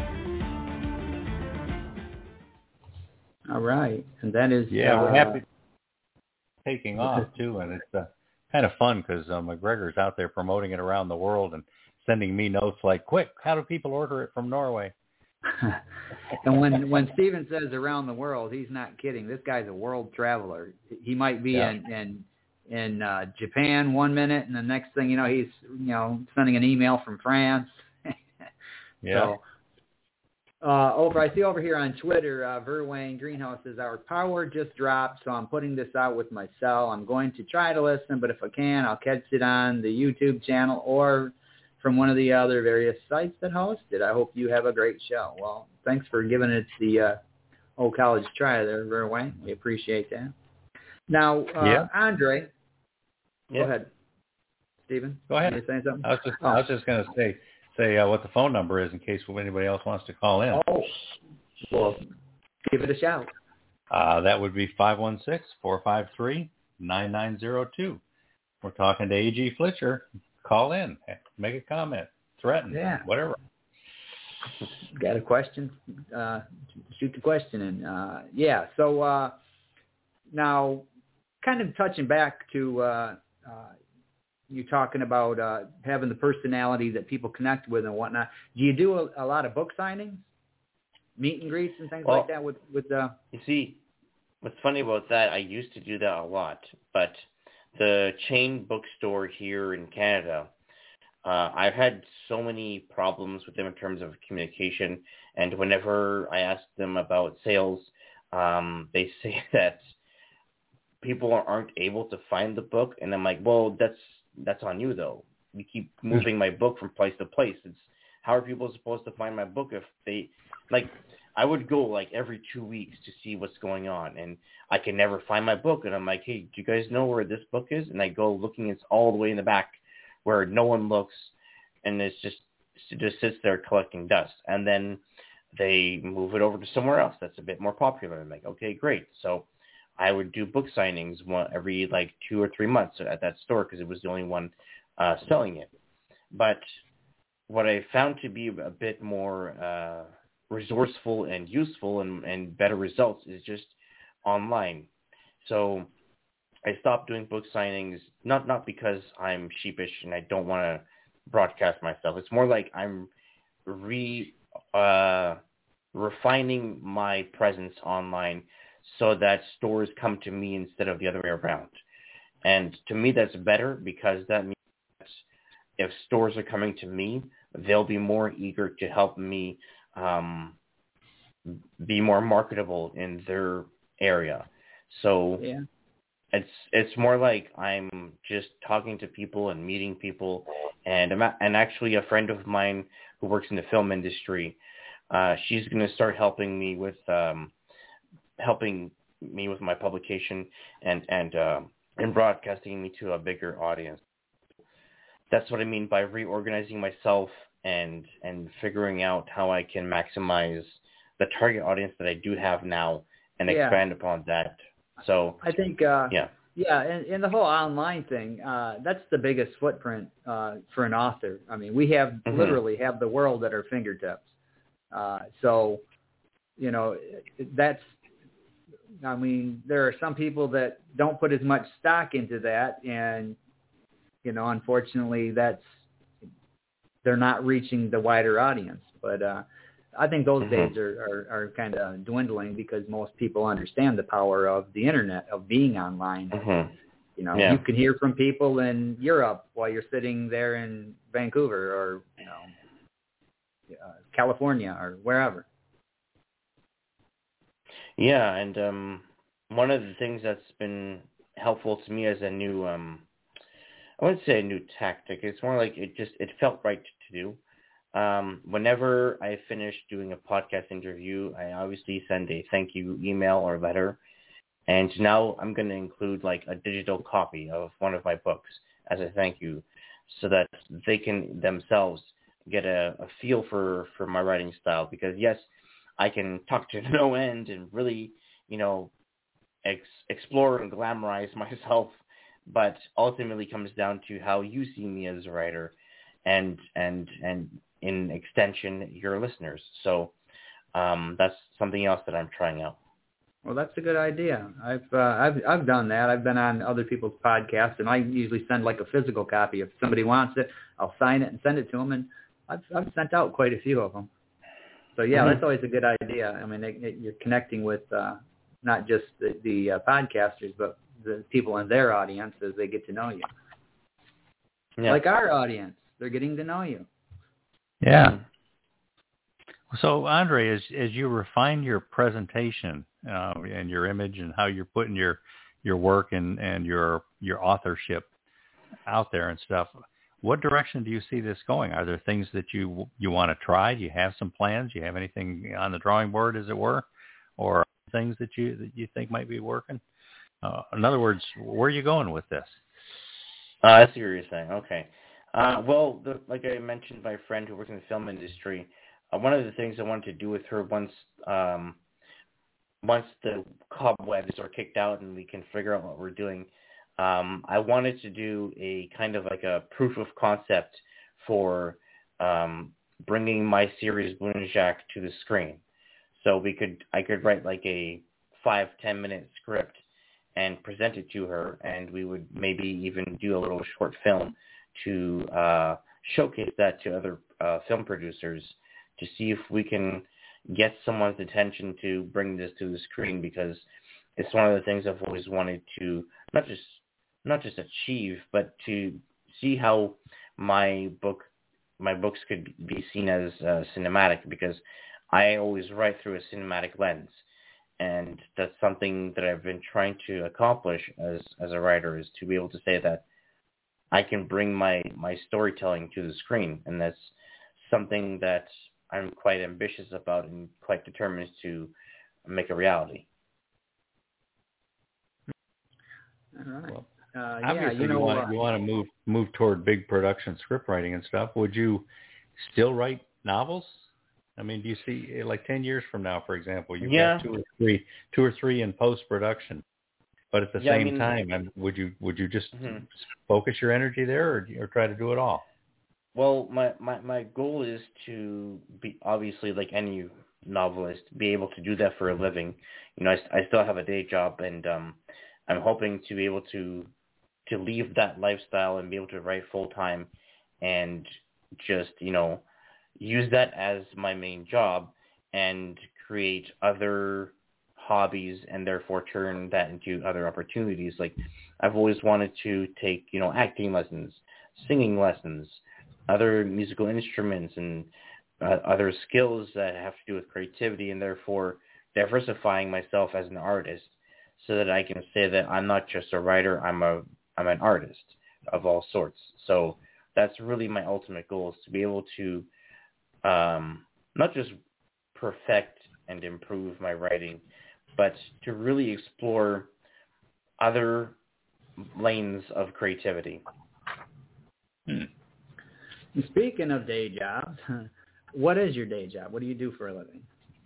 All right, and that is yeah, uh, we're happy taking off too, and it's uh, kind of fun because uh, McGregor's out there promoting it around the world and sending me notes like, "Quick, how do people order it from Norway?" And when when Steven says around the world, he's not kidding. This guy's a world traveler. He might be yeah. in in, in uh, Japan one minute, and the next thing you know, he's you know sending an email from France. yeah. So, uh, over, I see over here on Twitter, uh, Verwayne Greenhouse says, our power just dropped, so I'm putting this out with my cell. I'm going to try to listen, but if I can, I'll catch it on the YouTube channel or from one of the other various sites that host it. I hope you have a great show. Well, thanks for giving it the uh, old college try there, Verwayne. We appreciate that. Now, uh, yeah. Andre, yeah. go ahead. Stephen? Go ahead. You saying something? I was just, oh. I was just going to say, say uh, what the phone number is in case anybody else wants to call in. Oh, well, give it a shout. Uh, that would be five one six, four five three, nine nine zero two. We're talking to A G Fletcher. Call in, make a comment, threaten, yeah. whatever. Got a question? Uh, shoot the question in. Uh, yeah, so uh, now kind of touching back to uh, uh, you talking about uh, having the personality that people connect with and whatnot. Do you do a, a lot of book signings, meet and greets and things well, like that with, with uh... You see, what's funny about that, I used to do that a lot, but the chain bookstore here in Canada, uh, I've had so many problems with them in terms of communication, and whenever I ask them about sales, um, they say that people aren't able to find the book, and I'm like, well, that's that's on you, though. You keep moving my book from place to place. It's how are people supposed to find my book if they, like, I would go like every two weeks to see what's going on, and I can never find my book. And I'm like, hey, do you guys know where this book is? And I go looking, it's all the way in the back where no one looks, and it's just it just sits there collecting dust. And then they move it over to somewhere else that's a bit more popular. I'm like, okay, great. So I would do book signings one every like two or three months at that store because it was the only one uh, selling it. But what I found to be a bit more uh, resourceful and useful and, and better results is just online. So I stopped doing book signings, not not because I'm sheepish and I don't want to broadcast myself. It's more like I'm re uh, refining my presence online so that stores come to me instead of the other way around. And to me, that's better because that means if stores are coming to me, they'll be more eager to help me um, be more marketable in their area. So yeah. it's it's more like I'm just talking to people and meeting people. And I'm a, and actually a friend of mine who works in the film industry, uh, she's going to start helping me with um, helping me with my publication and and uh, and broadcasting me to a bigger audience. That's what I mean by reorganizing myself and and figuring out how I can maximize the target audience that I do have now and yeah. expand upon that. So I think uh, yeah, yeah, and, and the whole online thing, uh, that's the biggest footprint uh, for an author. I mean, we have mm-hmm. literally have the world at our fingertips. Uh, so, you know, that's. I mean, there are some people that don't put as much stock into that, and you know, unfortunately, that's they're not reaching the wider audience. But uh, I think those mm-hmm. days are, are, are kind of dwindling because most people understand the power of the internet, of being online. Mm-hmm. You know, yeah. you can hear from people in Europe while you're sitting there in Vancouver or you know, uh, California or wherever. Yeah, and um, one of the things that's been helpful to me as a new, um, I wouldn't say a new tactic. It's more like it just, it felt right to do. Um, whenever I finish doing a podcast interview, I obviously send a thank you email or letter. And now I'm going to include like a digital copy of one of my books as a thank you, so that they can themselves get a, a feel for, for my writing style. Because yes, I can talk to no end and really, you know, ex- explore and glamorize myself, but ultimately comes down to how you see me as a writer, and and and in extension, your listeners. So um, that's something else that I'm trying out. Well, that's a good idea. I've uh, I've I've done that. I've been on other people's podcasts, and I usually send like a physical copy. If somebody wants it, I'll sign it and send it to them. And I've I've sent out quite a few of them. So yeah, mm-hmm. that's always a good idea. I mean, it, it, you're connecting with uh, not just the, the uh, podcasters, but the people in their audience as they get to know you. Yeah. Like our audience, they're getting to know you. Yeah. So, Andre, as as you refine your presentation uh, and your image and how you're putting your your work and, and your your authorship out there and stuff, what direction do you see this going? Are there things that you you want to try? Do you have some plans? Do you have anything on the drawing board, as it were, or things that you that you think might be working? Uh, in other words, where are you going with this? Uh, I see what you're saying. Okay. Uh, well, the, like I mentioned, my friend who works in the film industry, uh, one of the things I wanted to do with her once um, once the cobwebs are kicked out and we can figure out what we're doing, um, I wanted to do a kind of like a proof of concept for um, bringing my series Boonjack to the screen. So we could, I could write like a five, ten minute script and present it to her, and we would maybe even do a little short film to uh, showcase that to other uh, film producers to see if we can get someone's attention to bring this to the screen, because it's one of the things I've always wanted to not just not just achieve, but to see how my book my books could be seen as uh, cinematic, because I always write through a cinematic lens. And that's something that I've been trying to accomplish as, as a writer, is to be able to say that I can bring my, my storytelling to the screen. And that's something that I'm quite ambitious about and quite determined to make a reality. All right. Well, uh, obviously, yeah, you know, you want, uh, you want to move move toward big production script writing and stuff. Would you still write novels? I mean, do you see, like ten years from now, for example, you've yeah. got two or three, two or three in post-production, but at the yeah, same I mean, time, would you would you just mm-hmm. focus your energy there, or, or try to do it all? Well, my, my, my goal is to be, obviously, like any novelist, be able to do that for a living. You know, I, I still have a day job, and um, I'm hoping to be able to to leave that lifestyle and be able to write full-time and just, you know, use that as my main job and create other hobbies and therefore turn that into other opportunities. Like, I've always wanted to take, you know, acting lessons, singing lessons, other musical instruments, and uh, other skills that have to do with creativity, and therefore diversifying myself as an artist so that I can say that I'm not just a writer, I'm a I'm an artist of all sorts. So that's really my ultimate goal, is to be able to Um, not just perfect and improve my writing, but to really explore other lanes of creativity. Hmm. Speaking of day jobs, what is your day job? What do you do for a living?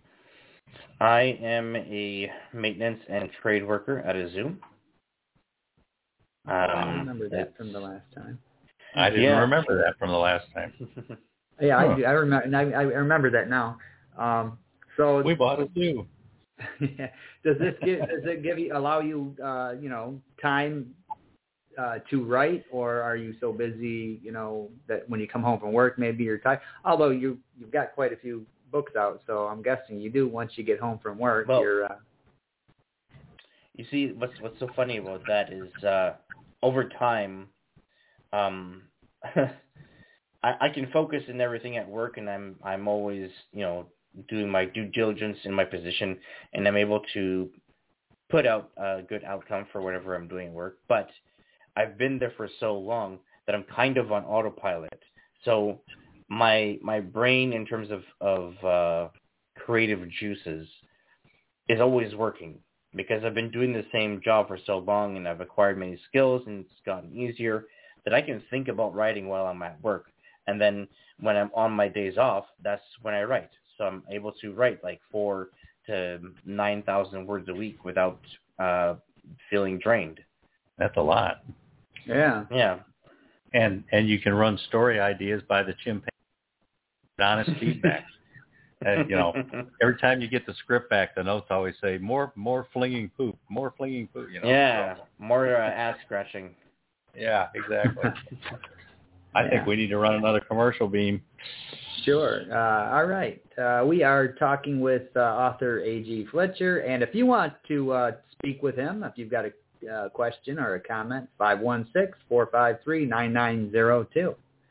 I am a maintenance and trade worker at a zoo. Um, I remember that from the last time. I didn't yeah. remember that from the last time. Yeah, huh. I do. I remember. I, I remember that now. Um, so we bought it too. Yeah. Does this give? Does it give you allow you? Uh, you know, time uh, to write, or are you so busy? You know, that when you come home from work, maybe you're tired. Although you you've got quite a few books out, so I'm guessing you do. Once you get home from work, well, you're. Uh, you see, what's what's so funny about that is uh, over time. Um, I, I can focus in everything at work, and I'm I'm always, you know, doing my due diligence in my position, and I'm able to put out a good outcome for whatever I'm doing at work. But I've been there for so long that I'm kind of on autopilot. So my my brain, in terms of of uh, creative juices, is always working because I've been doing the same job for so long, and I've acquired many skills, and it's gotten easier that I can think about writing while I'm at work. And then when I'm on my days off, that's when I write. So I'm able to write like four to nine thousand words a week without uh, feeling drained. That's a lot. Yeah. Yeah. And and you can run story ideas by the chimpanzee. Honest feedback. And, you know, every time you get the script back, the notes always say more more flinging poop, more flinging poop. You know. Yeah. More uh, ass scratching. Yeah, exactly. I Yeah. think we need to run another commercial, Beam. Sure. Uh, all right. Uh, we are talking with uh, author A G Fletcher, and if you want to uh, speak with him, if you've got a uh, question or a comment, five one six, four five three, nine nine zero two.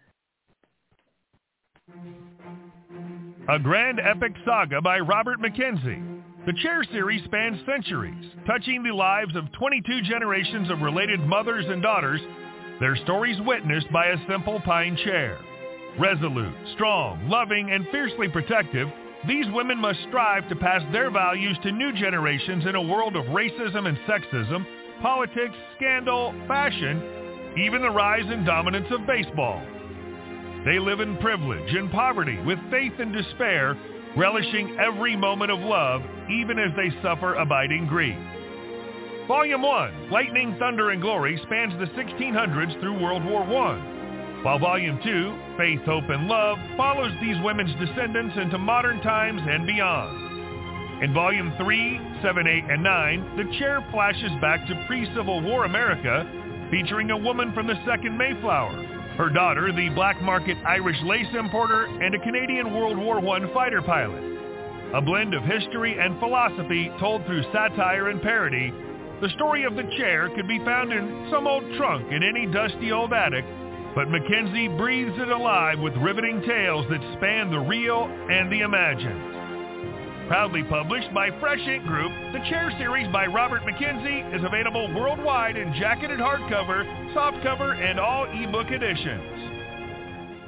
A grand epic saga by Robert McKenzie. The Chair series spans centuries, touching the lives of twenty-two generations of related mothers and daughters, their stories witnessed by a simple pine chair. Resolute, strong, loving, and fiercely protective, these women must strive to pass their values to new generations in a world of racism and sexism, politics, scandal, fashion, even the rise and dominance of baseball. They live in privilege and poverty with faith and despair, relishing every moment of love, even as they suffer abiding grief. Volume one, Lightning, Thunder, and Glory, spans the sixteen hundreds through World War One, while Volume two, Faith, Hope, and Love, follows these women's descendants into modern times and beyond. In Volume three, seven, eight, and nine, The Chair flashes back to pre-Civil War America, featuring a woman from the Second Mayflower, her daughter, the black market Irish lace importer, and a Canadian World War One fighter pilot. A blend of history and philosophy told through satire and parody, the story of The Chair could be found in some old trunk in any dusty old attic, but McKenzie breathes it alive with riveting tales that span the real and the imagined. Proudly published by Fresh Ink Group, The Chair series by Robert McKenzie is available worldwide in jacketed hardcover, softcover, and all ebook editions.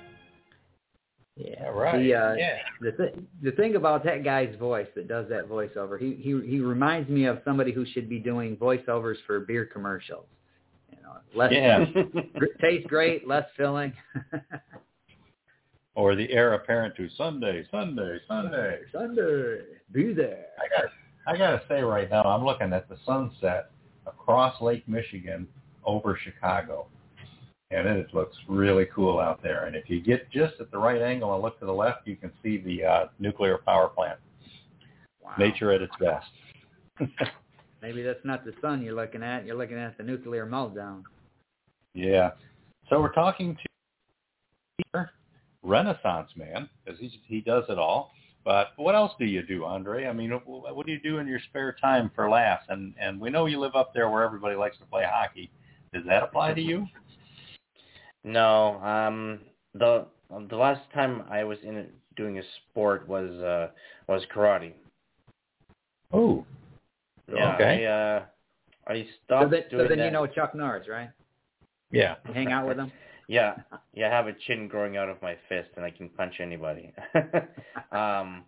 Yeah, right. The, uh, yeah. The, th- the thing about that guy's voice that does that voiceover, he, he he reminds me of somebody who should be doing voiceovers for beer commercials. You know, less Yeah. tastes great, less filling. Or the heir apparent to Sunday, Sunday, Sunday. Sunday, be there. I got I got to say right now, I'm looking at the sunset across Lake Michigan over Chicago. And it looks really cool out there. And if you get just at the right angle and look to the left, you can see the uh, nuclear power plant. Wow. Nature at its best. Maybe that's not the sun you're looking at. You're looking at the nuclear meltdown. Yeah. So we're talking to Renaissance man, because he he does it all. But what else do you do, Andre? I mean, what do you do in your spare time for laughs? And and we know you live up there where everybody likes to play hockey. Does that apply to you? No. Um. The the last time I was in it doing a sport was uh was karate. Oh. Yeah. Okay. I uh I So stopped then, doing so then that. you know Chuck Norris, right? Yeah. You hang out with him? Yeah, yeah, I have a chin growing out of my fist, and I can punch anybody. um,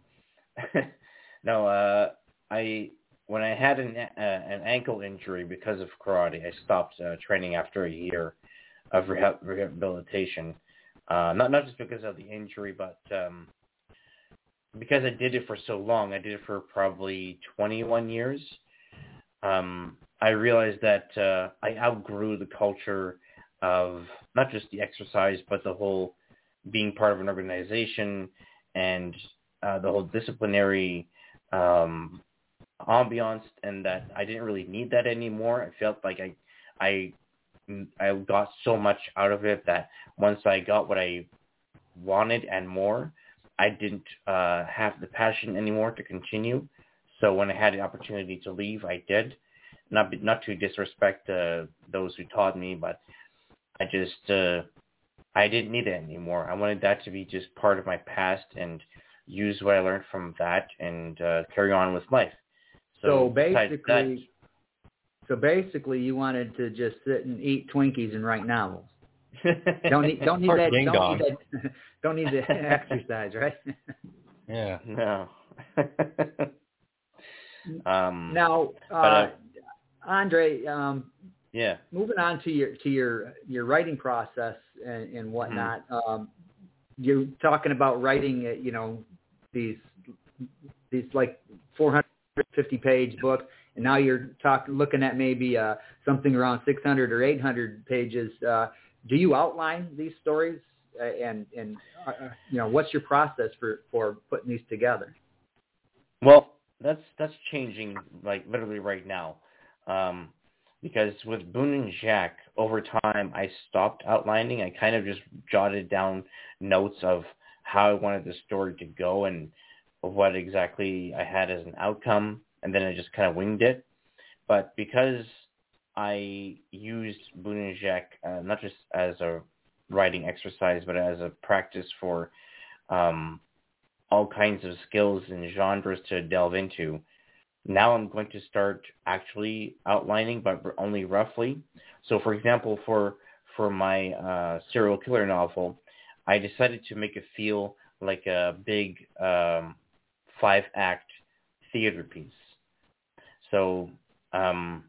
no, uh, I when I had an uh, an ankle injury because of karate, I stopped uh, training after a year of rehab- rehabilitation. Uh, not not just because of the injury, but um, because I did it for so long. I did it for probably twenty-one years. Um, I realized that uh, I outgrew the culture of not just the exercise, but the whole being part of an organization and uh, the whole disciplinary um, ambiance, and that I didn't really need that anymore. I felt like I, I, I got so much out of it that once I got what I wanted and more, I didn't uh, have the passion anymore to continue. So when I had the opportunity to leave, I did. Not not to disrespect uh, those who taught me, but I just, uh, I didn't need it anymore. I wanted that to be just part of my past and use what I learned from that and uh, carry on with life. So, so basically, that, so basically, you wanted to just sit and eat Twinkies and write novels. Don't need, don't need that, don't need that, don't need the exercise, right? Yeah. No. um, now, uh, uh, Andre. Um, yeah. Moving on to your to your your writing process and, and whatnot. Mm-hmm. Um, you're talking about writing, you know, these these like four hundred fifty page books, and now you're talking looking at maybe uh, something around six hundred or eight hundred pages. Uh, do you outline these stories, uh, and and uh, you know, what's your process for, for putting these together? Well, that's that's changing like literally right now, um, because with Boone and Jack, over time I stopped outlining. I kind of just jotted down notes of how I wanted the story to go and what exactly I had as an outcome, and then I just kind of winged it. But because I used Boone and Jack uh, not just as a writing exercise, but as a practice for um, all kinds of skills and genres to delve into, now I'm going to start actually outlining, but only roughly. So, for example, for for my uh, serial killer novel, I decided to make it feel like a big um, five-act theater piece. So um,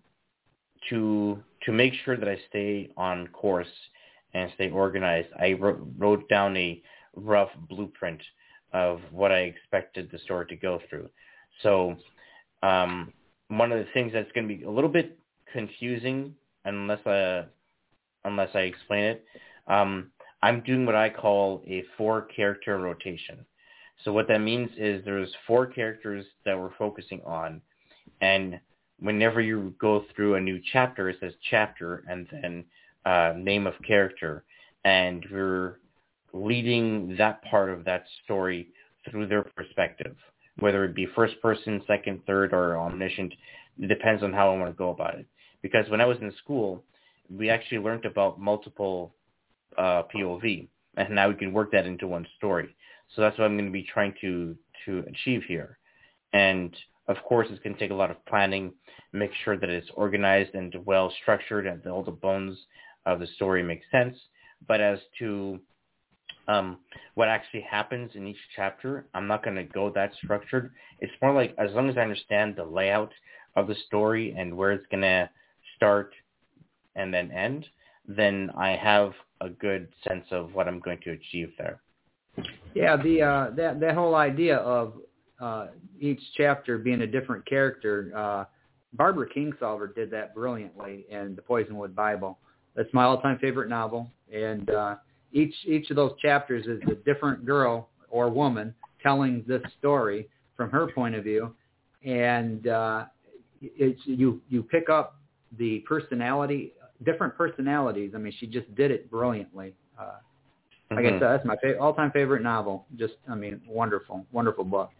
to to make sure that I stay on course and stay organized, I wrote, wrote down a rough blueprint of what I expected the story to go through. So um, one of the things that's going to be a little bit confusing unless I, unless I explain it, um, I'm doing what I call a four-character rotation. So what that means is there's four characters that we're focusing on, and whenever you go through a new chapter, it says chapter and then uh, name of character, and we're leading that part of that story through their perspective, whether it be first person, second, third, or omniscient. It depends on how I want to go about it. Because when I was in school, we actually learned about multiple uh, P O V, and now we can work that into one story. So that's what I'm going to be trying to, to achieve here. And, of course, it's going to take a lot of planning, make sure that it's organized and well-structured and all the bones of the story make sense. But as to um, what actually happens in each chapter, I'm not going to go that structured. It's more like as long as I understand the layout of the story and where it's going to start and then end, then I have a good sense of what I'm going to achieve there. Yeah, the uh, that that whole idea of uh, each chapter being a different character, uh, Barbara Kingsolver did that brilliantly in The Poisonwood Bible. That's my all-time favorite novel, and uh, each each of those chapters is a different girl or woman telling this story from her point of view, and uh, it's you you pick up the personality, different personalities. I mean, she just did it brilliantly. Uh, Like mm-hmm. I said, that's my fa- all-time favorite novel. Just, I mean, wonderful, wonderful book.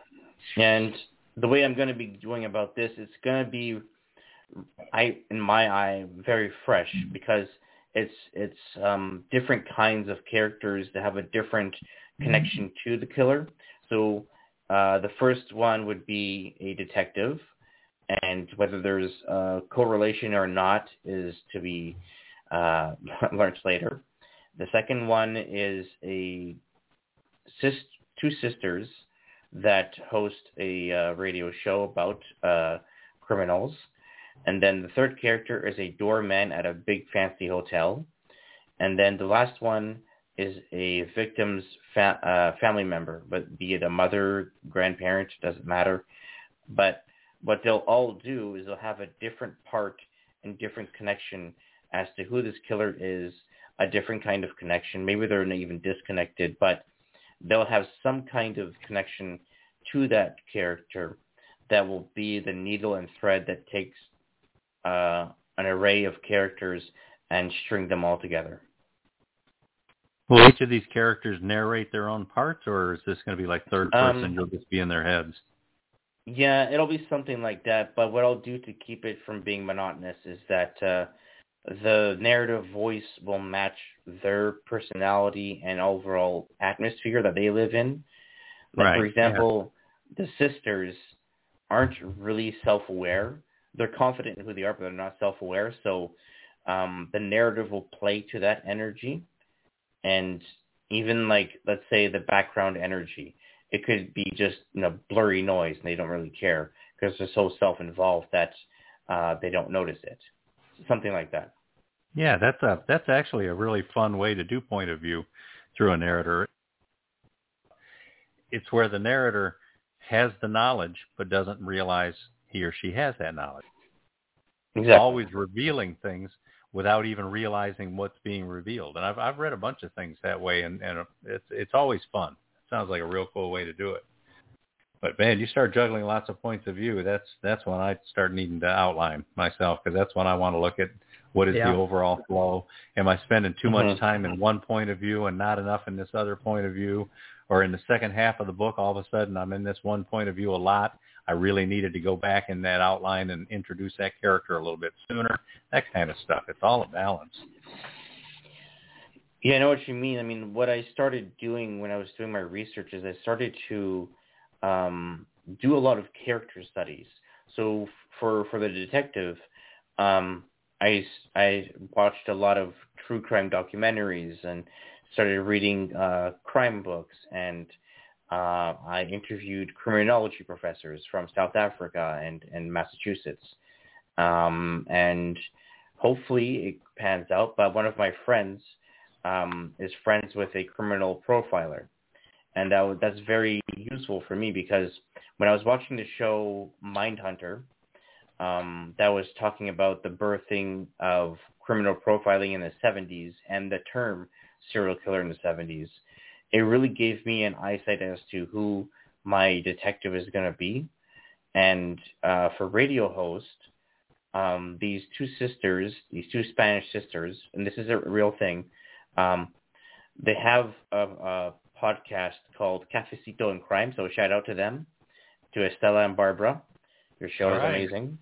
And the way I'm going to be doing about this, it's going to be, I in my eye, very fresh because it's it's um, different kinds of characters that have a different connection to the killer. So uh, the first one would be a detective, and whether there's a correlation or not is to be uh, learned later. The second one is a sis- two sisters that host a uh, radio show about uh, criminals. And then the third character is a doorman at a big fancy hotel. And then the last one is a victim's fa- uh, family member, but be it a mother, grandparent, doesn't matter. But what they'll all do is they'll have a different part and different connection as to who this killer is, a different kind of connection. Maybe they're not even disconnected, but they'll have some kind of connection to that character that will be the needle and thread that takes uh, an array of characters and string them all together. Will each of these characters narrate their own parts, or is this going to be like third person, um, you'll just be in their heads? Yeah, it'll be something like that, but what I'll do to keep it from being monotonous is that uh, the narrative voice will match their personality and overall atmosphere that they live in. Like, right, for example, yeah. the sisters, aren't really self-aware. They're confident in who they are, but they're not self-aware. So um, the narrative will play to that energy. And even like, let's say the background energy, it could be just, you know, blurry noise and they don't really care because they're so self-involved that uh, they don't notice it. Something like that. Yeah, that's a that's actually a really fun way to do point of view through a narrator. It's where the narrator has the knowledge but doesn't realize he or she has that knowledge. Exactly. Always revealing things without even realizing what's being revealed. And I've I've read a bunch of things that way, and, and it's it's always fun. It sounds like a real cool way to do it. But man, you start juggling lots of points of view. That's that's when I start needing to outline myself, because that's when I want to look at what is yeah. the overall flow. Am I spending too mm-hmm. much time in one point of view and not enough in this other point of view? Or in the second half of the book, all of a sudden I'm in this one point of view a lot. I really needed to go back in that outline and introduce that character a little bit sooner. That kind of stuff. It's all a balance. Yeah, I know what you mean. I mean, what I started doing when I was doing my research is I started to um, do a lot of character studies. So for for the detective, um, I, I watched a lot of true crime documentaries and started reading uh, crime books, and uh, I interviewed criminology professors from South Africa and, and Massachusetts. Um, and hopefully it pans out, but one of my friends um, is friends with a criminal profiler. And that w- that's very useful for me, because when I was watching the show Mindhunter, um, that was talking about the birthing of criminal profiling in the seventies and the term serial killer in the seventies, it really gave me an eyesight as to who my detective is going to be. And uh, for Radio Host, um, these two sisters, these two Spanish sisters, and this is a real thing, um, they have a, a podcast called Cafecito and Crime, so shout out to them, to Estella and Barbara. Your show All is right. amazing.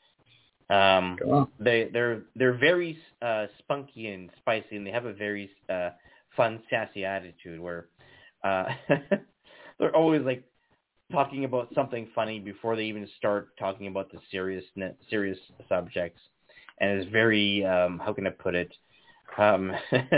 Um, cool. they, they're they're very uh, spunky and spicy, and they have a very uh, fun, sassy attitude where uh, they're always like talking about something funny before they even start talking about the serious serious subjects, and it's very um, how can I put it, um,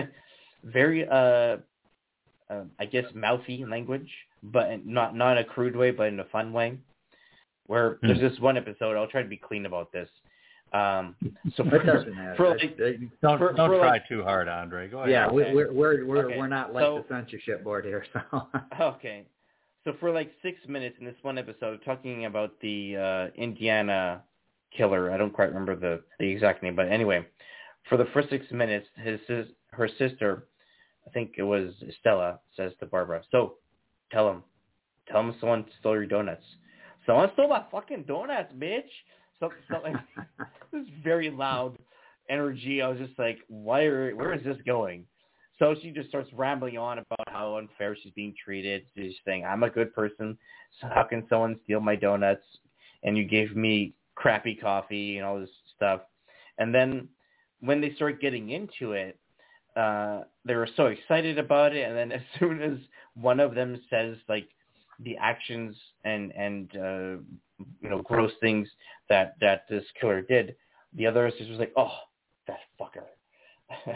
very uh, uh, I guess mouthy language, but not not in a crude way, but in a fun way. Where mm. there's this one episode, I'll try to be clean about this. Um, so for, doesn't matter. For like, don't for, don't for try like, too hard, Andre. Go ahead. Yeah, okay. we're we're we're okay. we're not like so, the censorship board here. So okay, so for like six minutes in this one episode, talking about the uh, Indiana killer. I don't quite remember the, the exact name, but anyway, for the first six minutes, his her sister, I think it was Stella, says to Barbara, "So, tell him, tell him someone stole your donuts. Someone stole my fucking donuts, bitch." So, something this very loud energy. I was just like, why are, where is this going? So she just starts rambling on about how unfair she's being treated. She's saying, I'm a good person, so how can someone steal my donuts? And you gave me crappy coffee and all this stuff. And then when they start getting into it, uh, they were so excited about it. And then as soon as one of them says, like, the actions and, and uh, you know, gross things that, that this killer did, the other sister was like, oh, that fucker.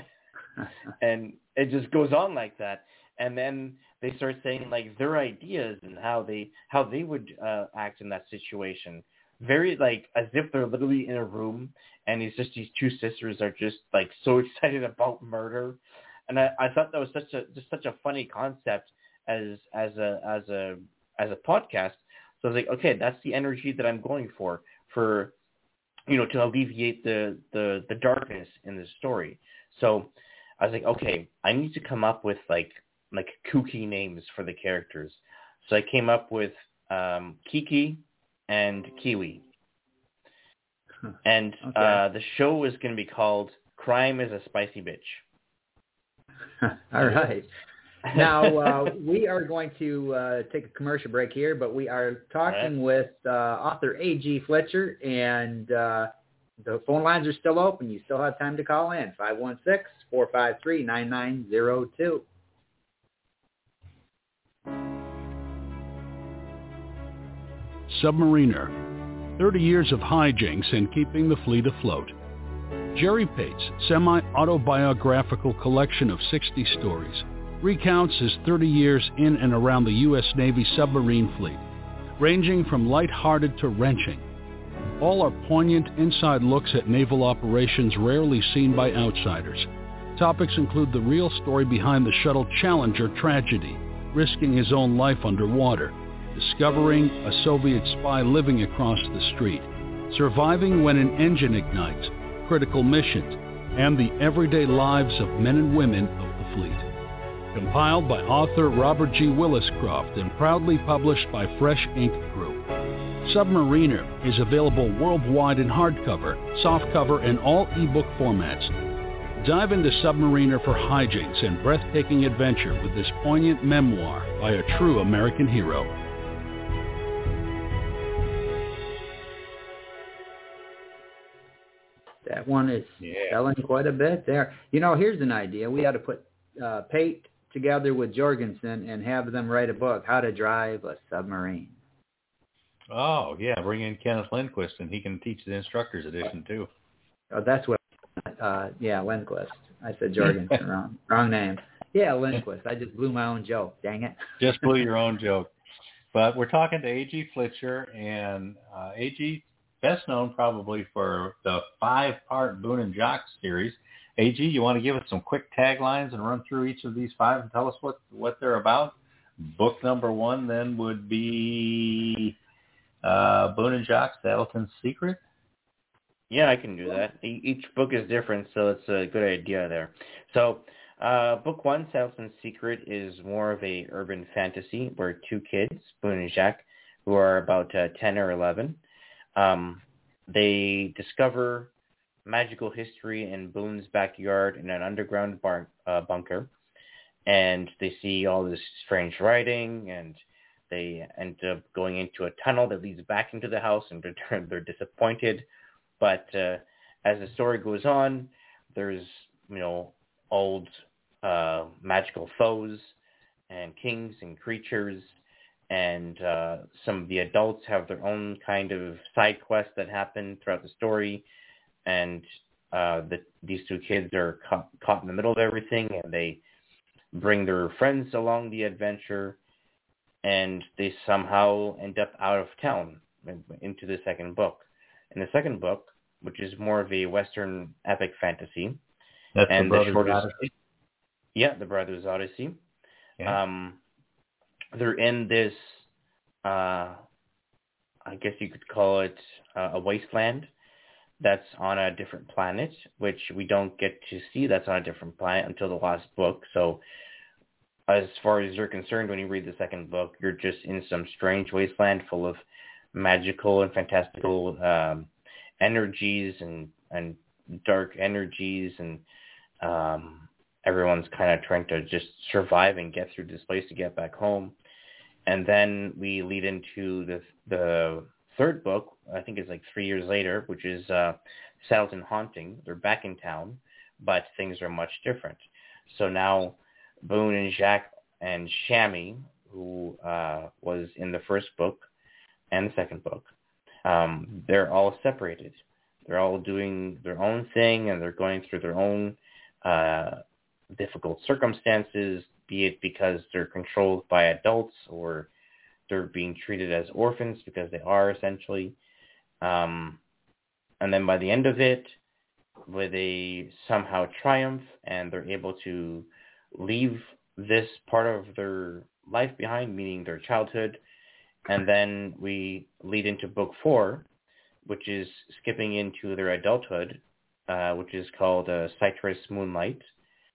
And it just goes on like that. And then they start saying, like, their ideas and how they how they would uh, act in that situation. Very, like, as if they're literally in a room, and it's just these two sisters are just, like, so excited about murder. And I, I thought that was such a just such a funny concept as as a as a as a podcast. So I was like, okay, that's the energy that I'm going for, for, you know, to alleviate the, the, the darkness in the story. So I was like, okay, I need to come up with like, like kooky names for the characters. So I came up with um, Kiki and Kiwi. And okay. uh, the show is going to be called Crime is a Spicy Bitch. All right. Now, uh, we are going to uh, take a commercial break here, but we are talking right. with uh, author A G Fletcher, and uh, the phone lines are still open. You still have time to call in, five one six, four five three, nine nine zero two. Submariner, thirty years of hijinks and keeping the fleet afloat. Jerry Pate's semi-autobiographical collection of sixty stories recounts his thirty years in and around the U S Navy submarine fleet, ranging from lighthearted to wrenching. All are poignant inside looks at naval operations rarely seen by outsiders. Topics include the real story behind the shuttle Challenger tragedy, risking his own life underwater, discovering a Soviet spy living across the street, surviving when an engine ignites, critical missions, and the everyday lives of men and women of the fleet. Compiled by author Robert G. Williscroft and proudly published by Fresh Ink Group. Submariner is available worldwide in hardcover, softcover, and all ebook formats. Dive into Submariner for hijinks and breathtaking adventure with this poignant memoir by a true American hero. That one is yeah. selling quite a bit there. You know, here's an idea. We ought to put uh, Pate together with Jorgensen and have them write a book, How to Drive a Submarine. Oh, yeah, bring in Kenneth Lindquist, and he can teach the instructor's edition, too. Oh, that's what, uh, yeah, Lindquist. I said Jorgensen, wrong, wrong name. Yeah, Lindquist. I just blew my own joke, dang it. Just blew your own joke. But we're talking to A G Fletcher, and uh, A G, best known probably for the five-part Boone and Jacques series. A G, you want to give us some quick taglines and run through each of these five and tell us what, what they're about? Book number one then would be uh, Boone and Jacques, Saddleton's Secret. Yeah, I can do that. E- each book is different, so it's a good idea there. So uh, book one, Saddleton's Secret, is more of a urban fantasy where two kids, Boone and Jacques, who are about uh, ten or eleven, um, they discover magical history in Boone's backyard in an underground bar- uh, bunker, and they see all this strange writing, and they end up going into a tunnel that leads back into the house, and they're, they're disappointed. But uh, as the story goes on, there's, you know, old uh, magical foes and kings and creatures, and uh, some of the adults have their own kind of side quests that happen throughout the story. And uh, the, these two kids are caught, caught in the middle of everything, and they bring their friends along the adventure, and they somehow end up out of town into the second book. In the second book, which is more of a Western epic fantasy, That's and the Brothers the shortest, Odyssey? Yeah, the Brothers Odyssey. Yeah. Um, they're in this, uh, I guess you could call it uh, a wasteland that's on a different planet, which we don't get to see that's on a different planet until the last book. So as far as you're concerned, when you read the second book, you're just in some strange wasteland full of magical and fantastical um, energies and, and dark energies, and um, everyone's kind of trying to just survive and get through this place to get back home. And then we lead into the the third book, I think it's like three years later, which is uh, Saddleton Haunting. They're back in town, but things are much different. So now Boone and Jacques and Shammy, who uh, was in the first book and the second book, um, they're all separated. They're all doing their own thing, and they're going through their own uh, difficult circumstances, be it because they're controlled by adults or they're being treated as orphans, because they are essentially. Um, and then by the end of it, with a somehow triumph, and they're able to leave this part of their life behind, meaning their childhood. And then we lead into book four, which is skipping into their adulthood, uh, which is called uh, Citrus Moonlight.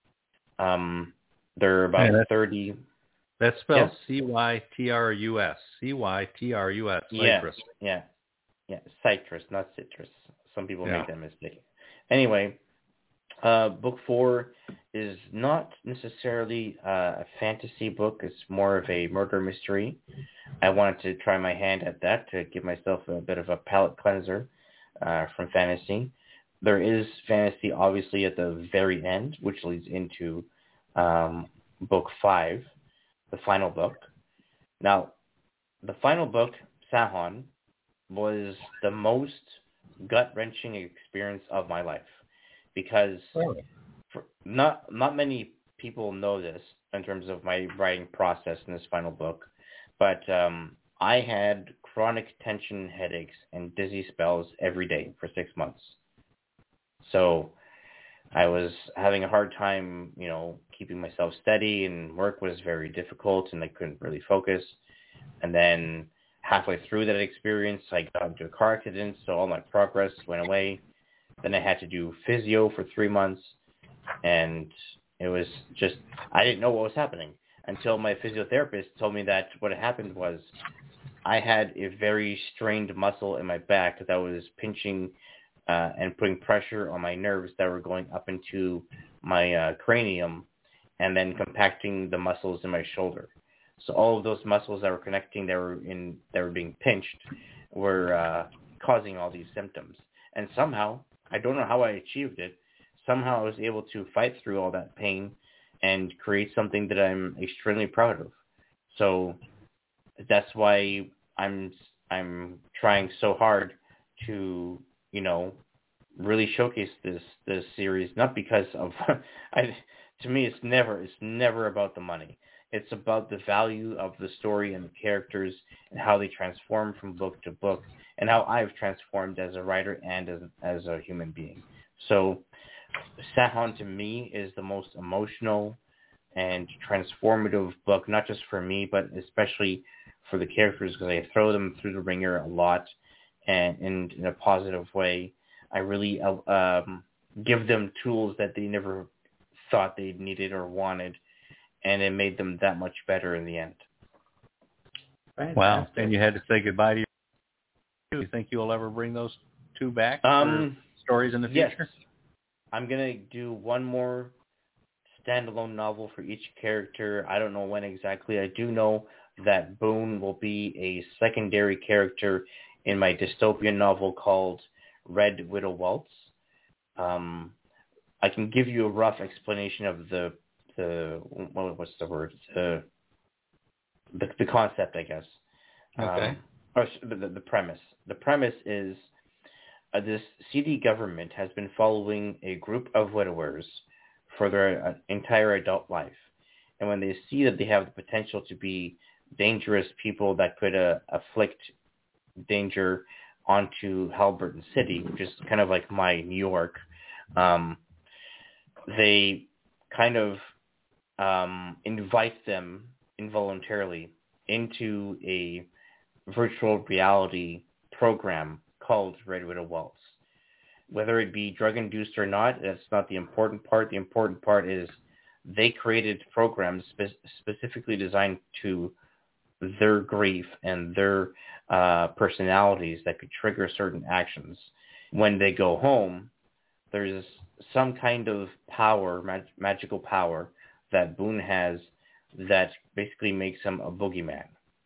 Um, they're about yeah, thirty. That's spelled yes? C Y T R U S. C Y T R U S. Citrus. Yeah, yeah, yeah, citrus, not citrus. Some people yeah. make that mistake. Anyway, uh, book four is not necessarily uh, a fantasy book. It's more of a murder mystery. I wanted to try my hand at that to give myself a bit of a palate cleanser uh, from fantasy. There is fantasy, obviously, at the very end, which leads into um, book five, the final book. Now, the final book, Sahon, was the most gut-wrenching experience of my life, because Really? for, not not many people know this in terms of my writing process in this final book, but um, I had chronic tension headaches and dizzy spells every day for six months. So I was having a hard time, you know, keeping myself steady, and work was very difficult, and I couldn't really focus. And then halfway through that experience, I got into a car accident, so all my progress went away. Then I had to do physio for three months, and it was just, I didn't know what was happening until my physiotherapist told me that what had happened was I had a very strained muscle in my back that was pinching uh, and putting pressure on my nerves that were going up into my uh, cranium and then compacting the muscles in my shoulder. So all of those muscles that were connecting, that were in, that were being pinched, were uh, causing all these symptoms. And somehow, I don't know how I achieved it, somehow I was able to fight through all that pain and create something that I'm extremely proud of. So that's why I'm I'm trying so hard to, you know, really showcase this this series. Not because of, I, to me, it's never it's never about the money. It's about the value of the story and the characters and how they transform from book to book, and how I've transformed as a writer and as as a human being. So Sahon to me is the most emotional and transformative book, not just for me, but especially for the characters, because I throw them through the ringer a lot, and, and in a positive way. I really uh, um, give them tools that they never thought they needed or wanted, and it made them that much better in the end. Fantastic. Wow. And you had to say goodbye to your... Do you think you'll ever bring those two back Um, for stories in the future? Yes. I'm going to do one more standalone novel for each character. I don't know when exactly. I do know that Boone will be a secondary character in my dystopian novel called Red Widow Waltz. Um, I can give you a rough explanation of the, the what's the word? The, the, the concept, I guess. Okay. Um, or the, the premise. The premise is uh, this C D government has been following a group of widowers for their uh, entire adult life. And when they see that they have the potential to be dangerous people that could uh, afflict danger onto Halberton City, which is kind of like my New York, um, they kind of um, invite them involuntarily into a virtual reality program called Red Widow Waltz. Whether it be drug-induced or not, that's not the important part. The important part is they created programs spe- specifically designed to their grief and their uh, personalities that could trigger certain actions. When they go home, there's some kind of power, mag- magical power that Boone has that basically makes him a boogeyman.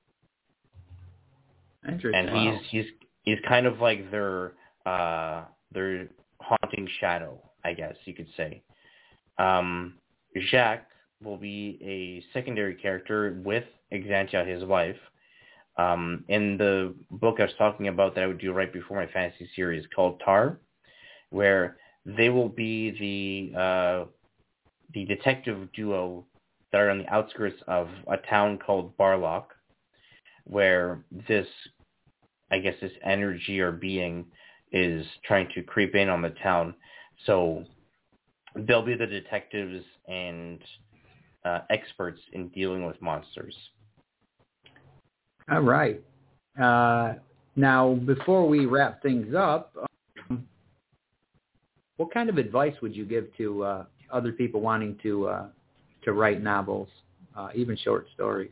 Interesting. And he's he's he's kind of like their uh, their haunting shadow, I guess you could say. Um, Jacques will be a secondary character with Exantia, his wife. Um, in the book I was talking about that I would do right before my fantasy series called Tar, where they will be the uh, the detective duo that are on the outskirts of a town called Barlock, where this, I guess, this energy or being is trying to creep in on the town. So they'll be the detectives and uh, experts in dealing with monsters. All right. Uh, now, before we wrap things up, um, what kind of advice would you give to uh, other people wanting to uh, to write novels, uh, even short stories?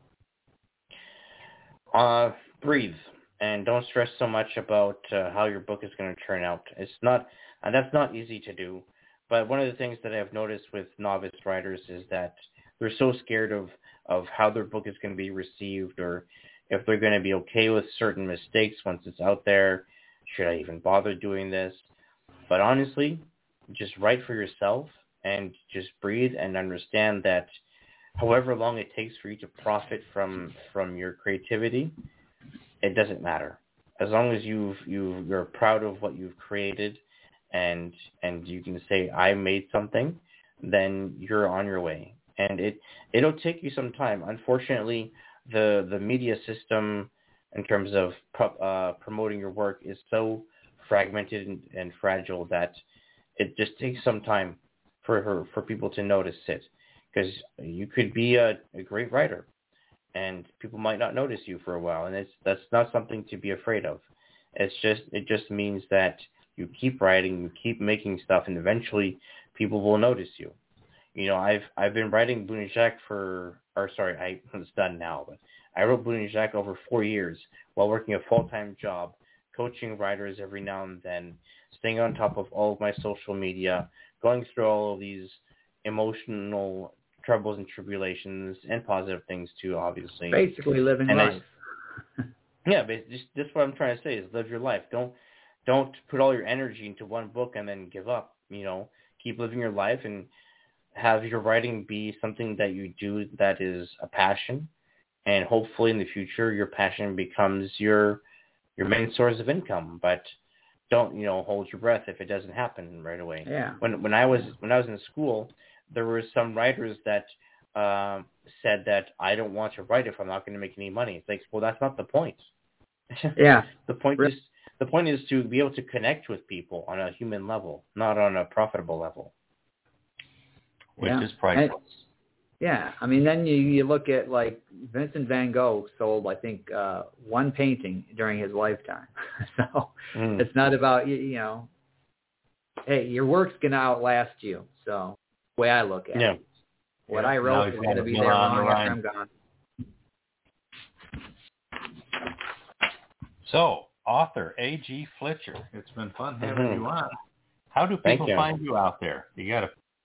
Uh, breathe and don't stress so much about uh, how your book is going to turn out. It's not, and that's not easy to do. But one of the things that I've noticed with novice writers is that they're so scared of, of how their book is going to be received, or if they're going to be okay with certain mistakes once it's out there. Should I even bother doing this? But honestly, just write for yourself and just breathe and understand that however long it takes for you to profit from, from your creativity, it doesn't matter. as long as you've you you're proud of what you've created, and and you can say I made something, then you're on your way. And it it'll take you some time. Unfortunately, the the media system in terms of uh, promoting your work is so fragmented and, and fragile that it just takes some time for her, for people to notice it. Because you could be a, a great writer, and people might not notice you for a while, and it's that's not something to be afraid of. It's just it just means that you keep writing, you keep making stuff, and eventually people will notice you. You know, I've I've been writing Boone and Jacques for, or sorry, I it's done now, but I wrote Boone and Jacques over four years while working a full-time job, coaching writers every now and then, staying on top of all of my social media, going through all of these emotional troubles and tribulations, and positive things too, obviously. Basically living and life. I, yeah, but just just what I'm trying to say is live your life. Don't don't put all your energy into one book and then give up. You know, keep living your life and have your writing be something that you do that is a passion, and hopefully in the future your passion becomes your your main source of income. But don't, you know, hold your breath if it doesn't happen right away. Yeah. When when I was when I was in school, there were some writers that uh, said that I don't want to write if I'm not going to make any money. It's like, well, that's not the point. Yeah. the point is the point is to be able to connect with people on a human level, not on a profitable level. Which yeah. is priceless. And, yeah. I mean, then you, you look at, like, Vincent van Gogh sold, I think, uh, one painting during his lifetime. so mm. it's not about, you, you know, hey, your work's going to outlast you. So the way I look at yeah. it. What yeah. I wrote is going to be there long after I'm gone. So, author A G Fletcher, it's been fun having mm-hmm. you on. How do Thank people you. find you out there? You got a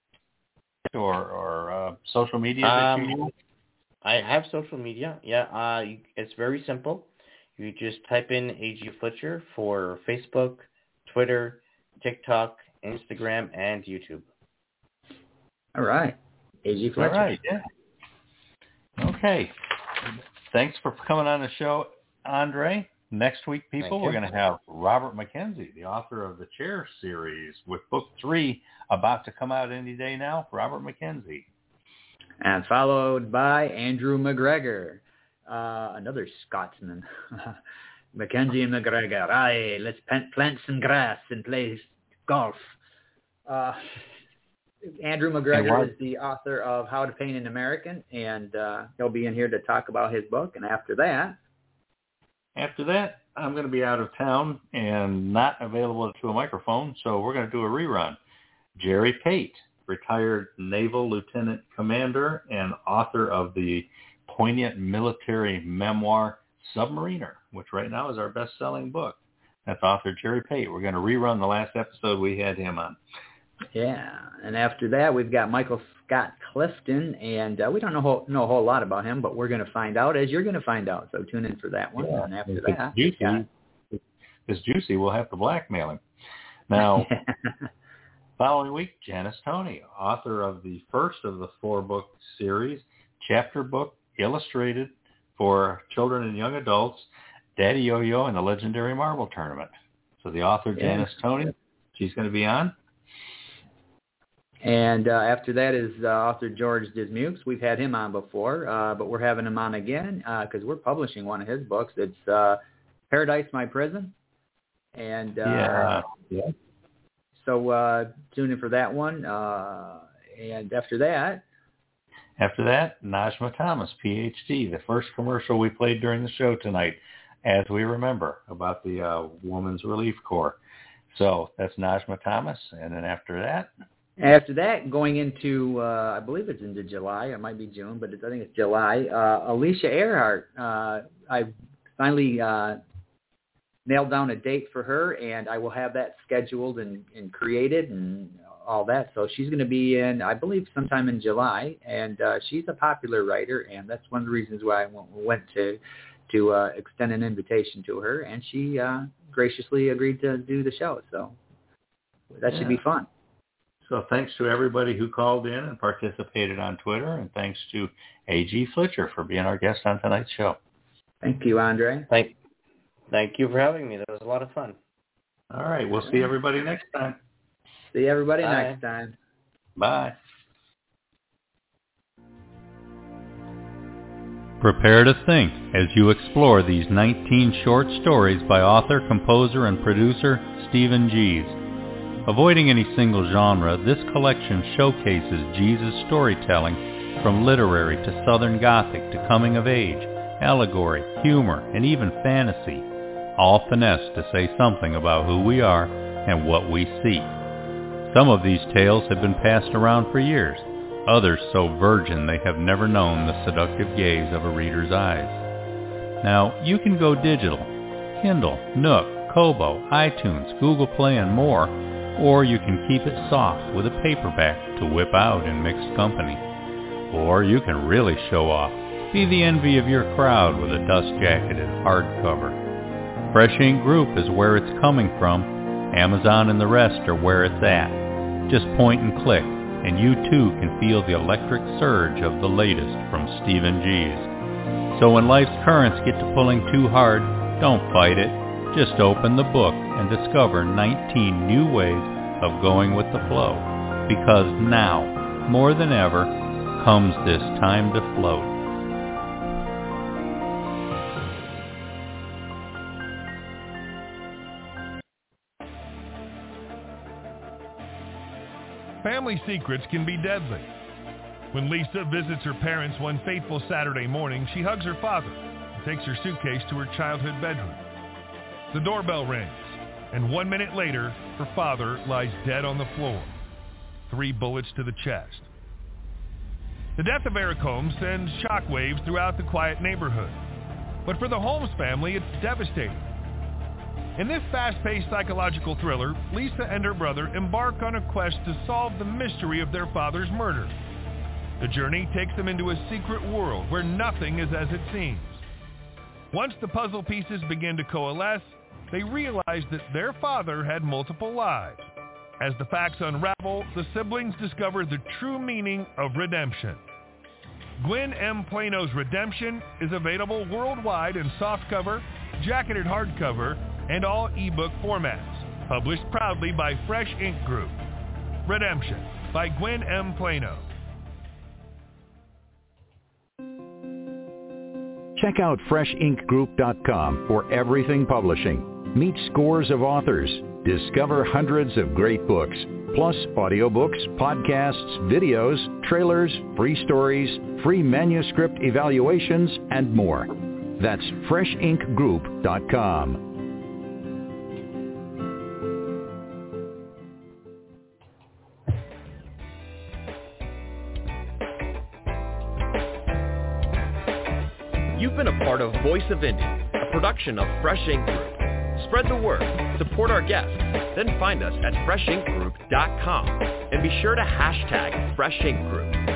or or uh, social media that um, you use? I have social media. Yeah, uh, you, it's very simple. You just type in A G Fletcher for Facebook, Twitter, TikTok, Instagram, and YouTube. All right. A G Fletcher. All right, yeah. Okay. Thanks for coming on the show, Andre. Next week, people, we're going to have Robert McKenzie, the author of the Chair series, with book three about to come out any day now. Robert McKenzie. And followed by Andrew McGregor, uh, another Scotsman. Mackenzie and McGregor. Aye, let's plant, plant some grass and play golf. Uh, Andrew McGregor is the author of How to Paint an American, and uh, he'll be in here to talk about his book. And after that, After that, I'm going to be out of town and not available to a microphone, so we're going to do a rerun. Jerry Pate, retired Naval Lieutenant Commander and author of the poignant military memoir Submariner, which right now is our best-selling book. That's author Jerry Pate. We're going to rerun the last episode we had him on. Yeah, and after that, we've got Michael Scott Clifton, and uh, we don't know, whole, know a whole lot about him, but we're going to find out as you're going to find out. So tune in for that one. Yeah, and after if that, it's juicy, yeah. if it's juicy, we'll have to blackmail him. Now, following week, Janice Toney, author of the first of the four-book series, chapter book, illustrated for children and young adults, Daddy Yo-Yo and the Legendary Marble Tournament. So the author, yeah. Janice Toney, she's going to be on. And uh, after that is uh, author George Dismukes. We've had him on before, uh, but we're having him on again because uh, we're publishing one of his books. It's uh, Paradise, My Prison. And uh, yeah. yeah. So uh, tune in for that one. Uh, and after that... After that, Najma Thomas, P H D, the first commercial we played during the show tonight, as we remember, about the uh, Women's Relief Corps. So that's Najma Thomas. And then after that... After that, going into, uh, I believe it's into July, it might be June, but it's, I think it's July, uh, Alicia Earhart. Uh, I finally uh, nailed down a date for her, and I will have that scheduled and, and created and all that. So she's going to be in, I believe, sometime in July, and uh, she's a popular writer, and that's one of the reasons why I went to to uh, extend an invitation to her, and she uh, graciously agreed to do the show. So that yeah. should be fun. So thanks to everybody who called in and participated on Twitter, and thanks to A G Fletcher for being our guest on tonight's show. Thank you, Andre. Thank, Thank you for having me. That was a lot of fun. All right. We'll see everybody next time. See everybody Bye. next time. Bye. Prepare to think as you explore these nineteen short stories by author, composer, and producer Stephen Gies. Avoiding any single genre, this collection showcases Gies' storytelling from literary to Southern Gothic to coming of age, allegory, humor, and even fantasy, all finessed to say something about who we are and what we seek. Some of these tales have been passed around for years, others so virgin they have never known the seductive gaze of a reader's eyes. Now, you can go digital, Kindle, Nook, Kobo, iTunes, Google Play, and more, or you can keep it soft with a paperback to whip out in mixed company. Or you can really show off, be the envy of your crowd with a dust-jacketed hardcover. Fresh Ink Group is where it's coming from. Amazon and the rest are where it's at. Just point and click, and you too can feel the electric surge of the latest from Stephen Gies. So when life's currents get to pulling too hard, don't fight it. Just open the book and discover nineteen new ways of going with the flow. Because now, more than ever, comes this time to float. Family secrets can be deadly. When Lisa visits her parents one fateful Saturday morning, she hugs her father and takes her suitcase to her childhood bedroom. The doorbell rings, and one minute later, her father lies dead on the floor, three bullets to the chest. The death of Eric Holmes sends shockwaves throughout the quiet neighborhood. But for the Holmes family, it's devastating. In this fast-paced psychological thriller, Lisa and her brother embark on a quest to solve the mystery of their father's murder. The journey takes them into a secret world where nothing is as it seems. Once the puzzle pieces begin to coalesce, they realize that their father had multiple lives. As the facts unravel, the siblings discover the true meaning of redemption. Gwen M. Plano's Redemption is available worldwide in softcover, jacketed hardcover, and all ebook formats. Published proudly by Fresh Ink Group. Redemption by Gwen M. Plano. Check out fresh ink group dot com for everything publishing. Meet scores of authors. Discover hundreds of great books, plus audiobooks, podcasts, videos, trailers, free stories, free manuscript evaluations, and more. That's fresh ink group dot com. You've been a part of Voice of Indie, a production of Fresh Ink Group. Spread the word, support our guests, then find us at fresh ink group dot com and be sure to hashtag Fresh Ink Group.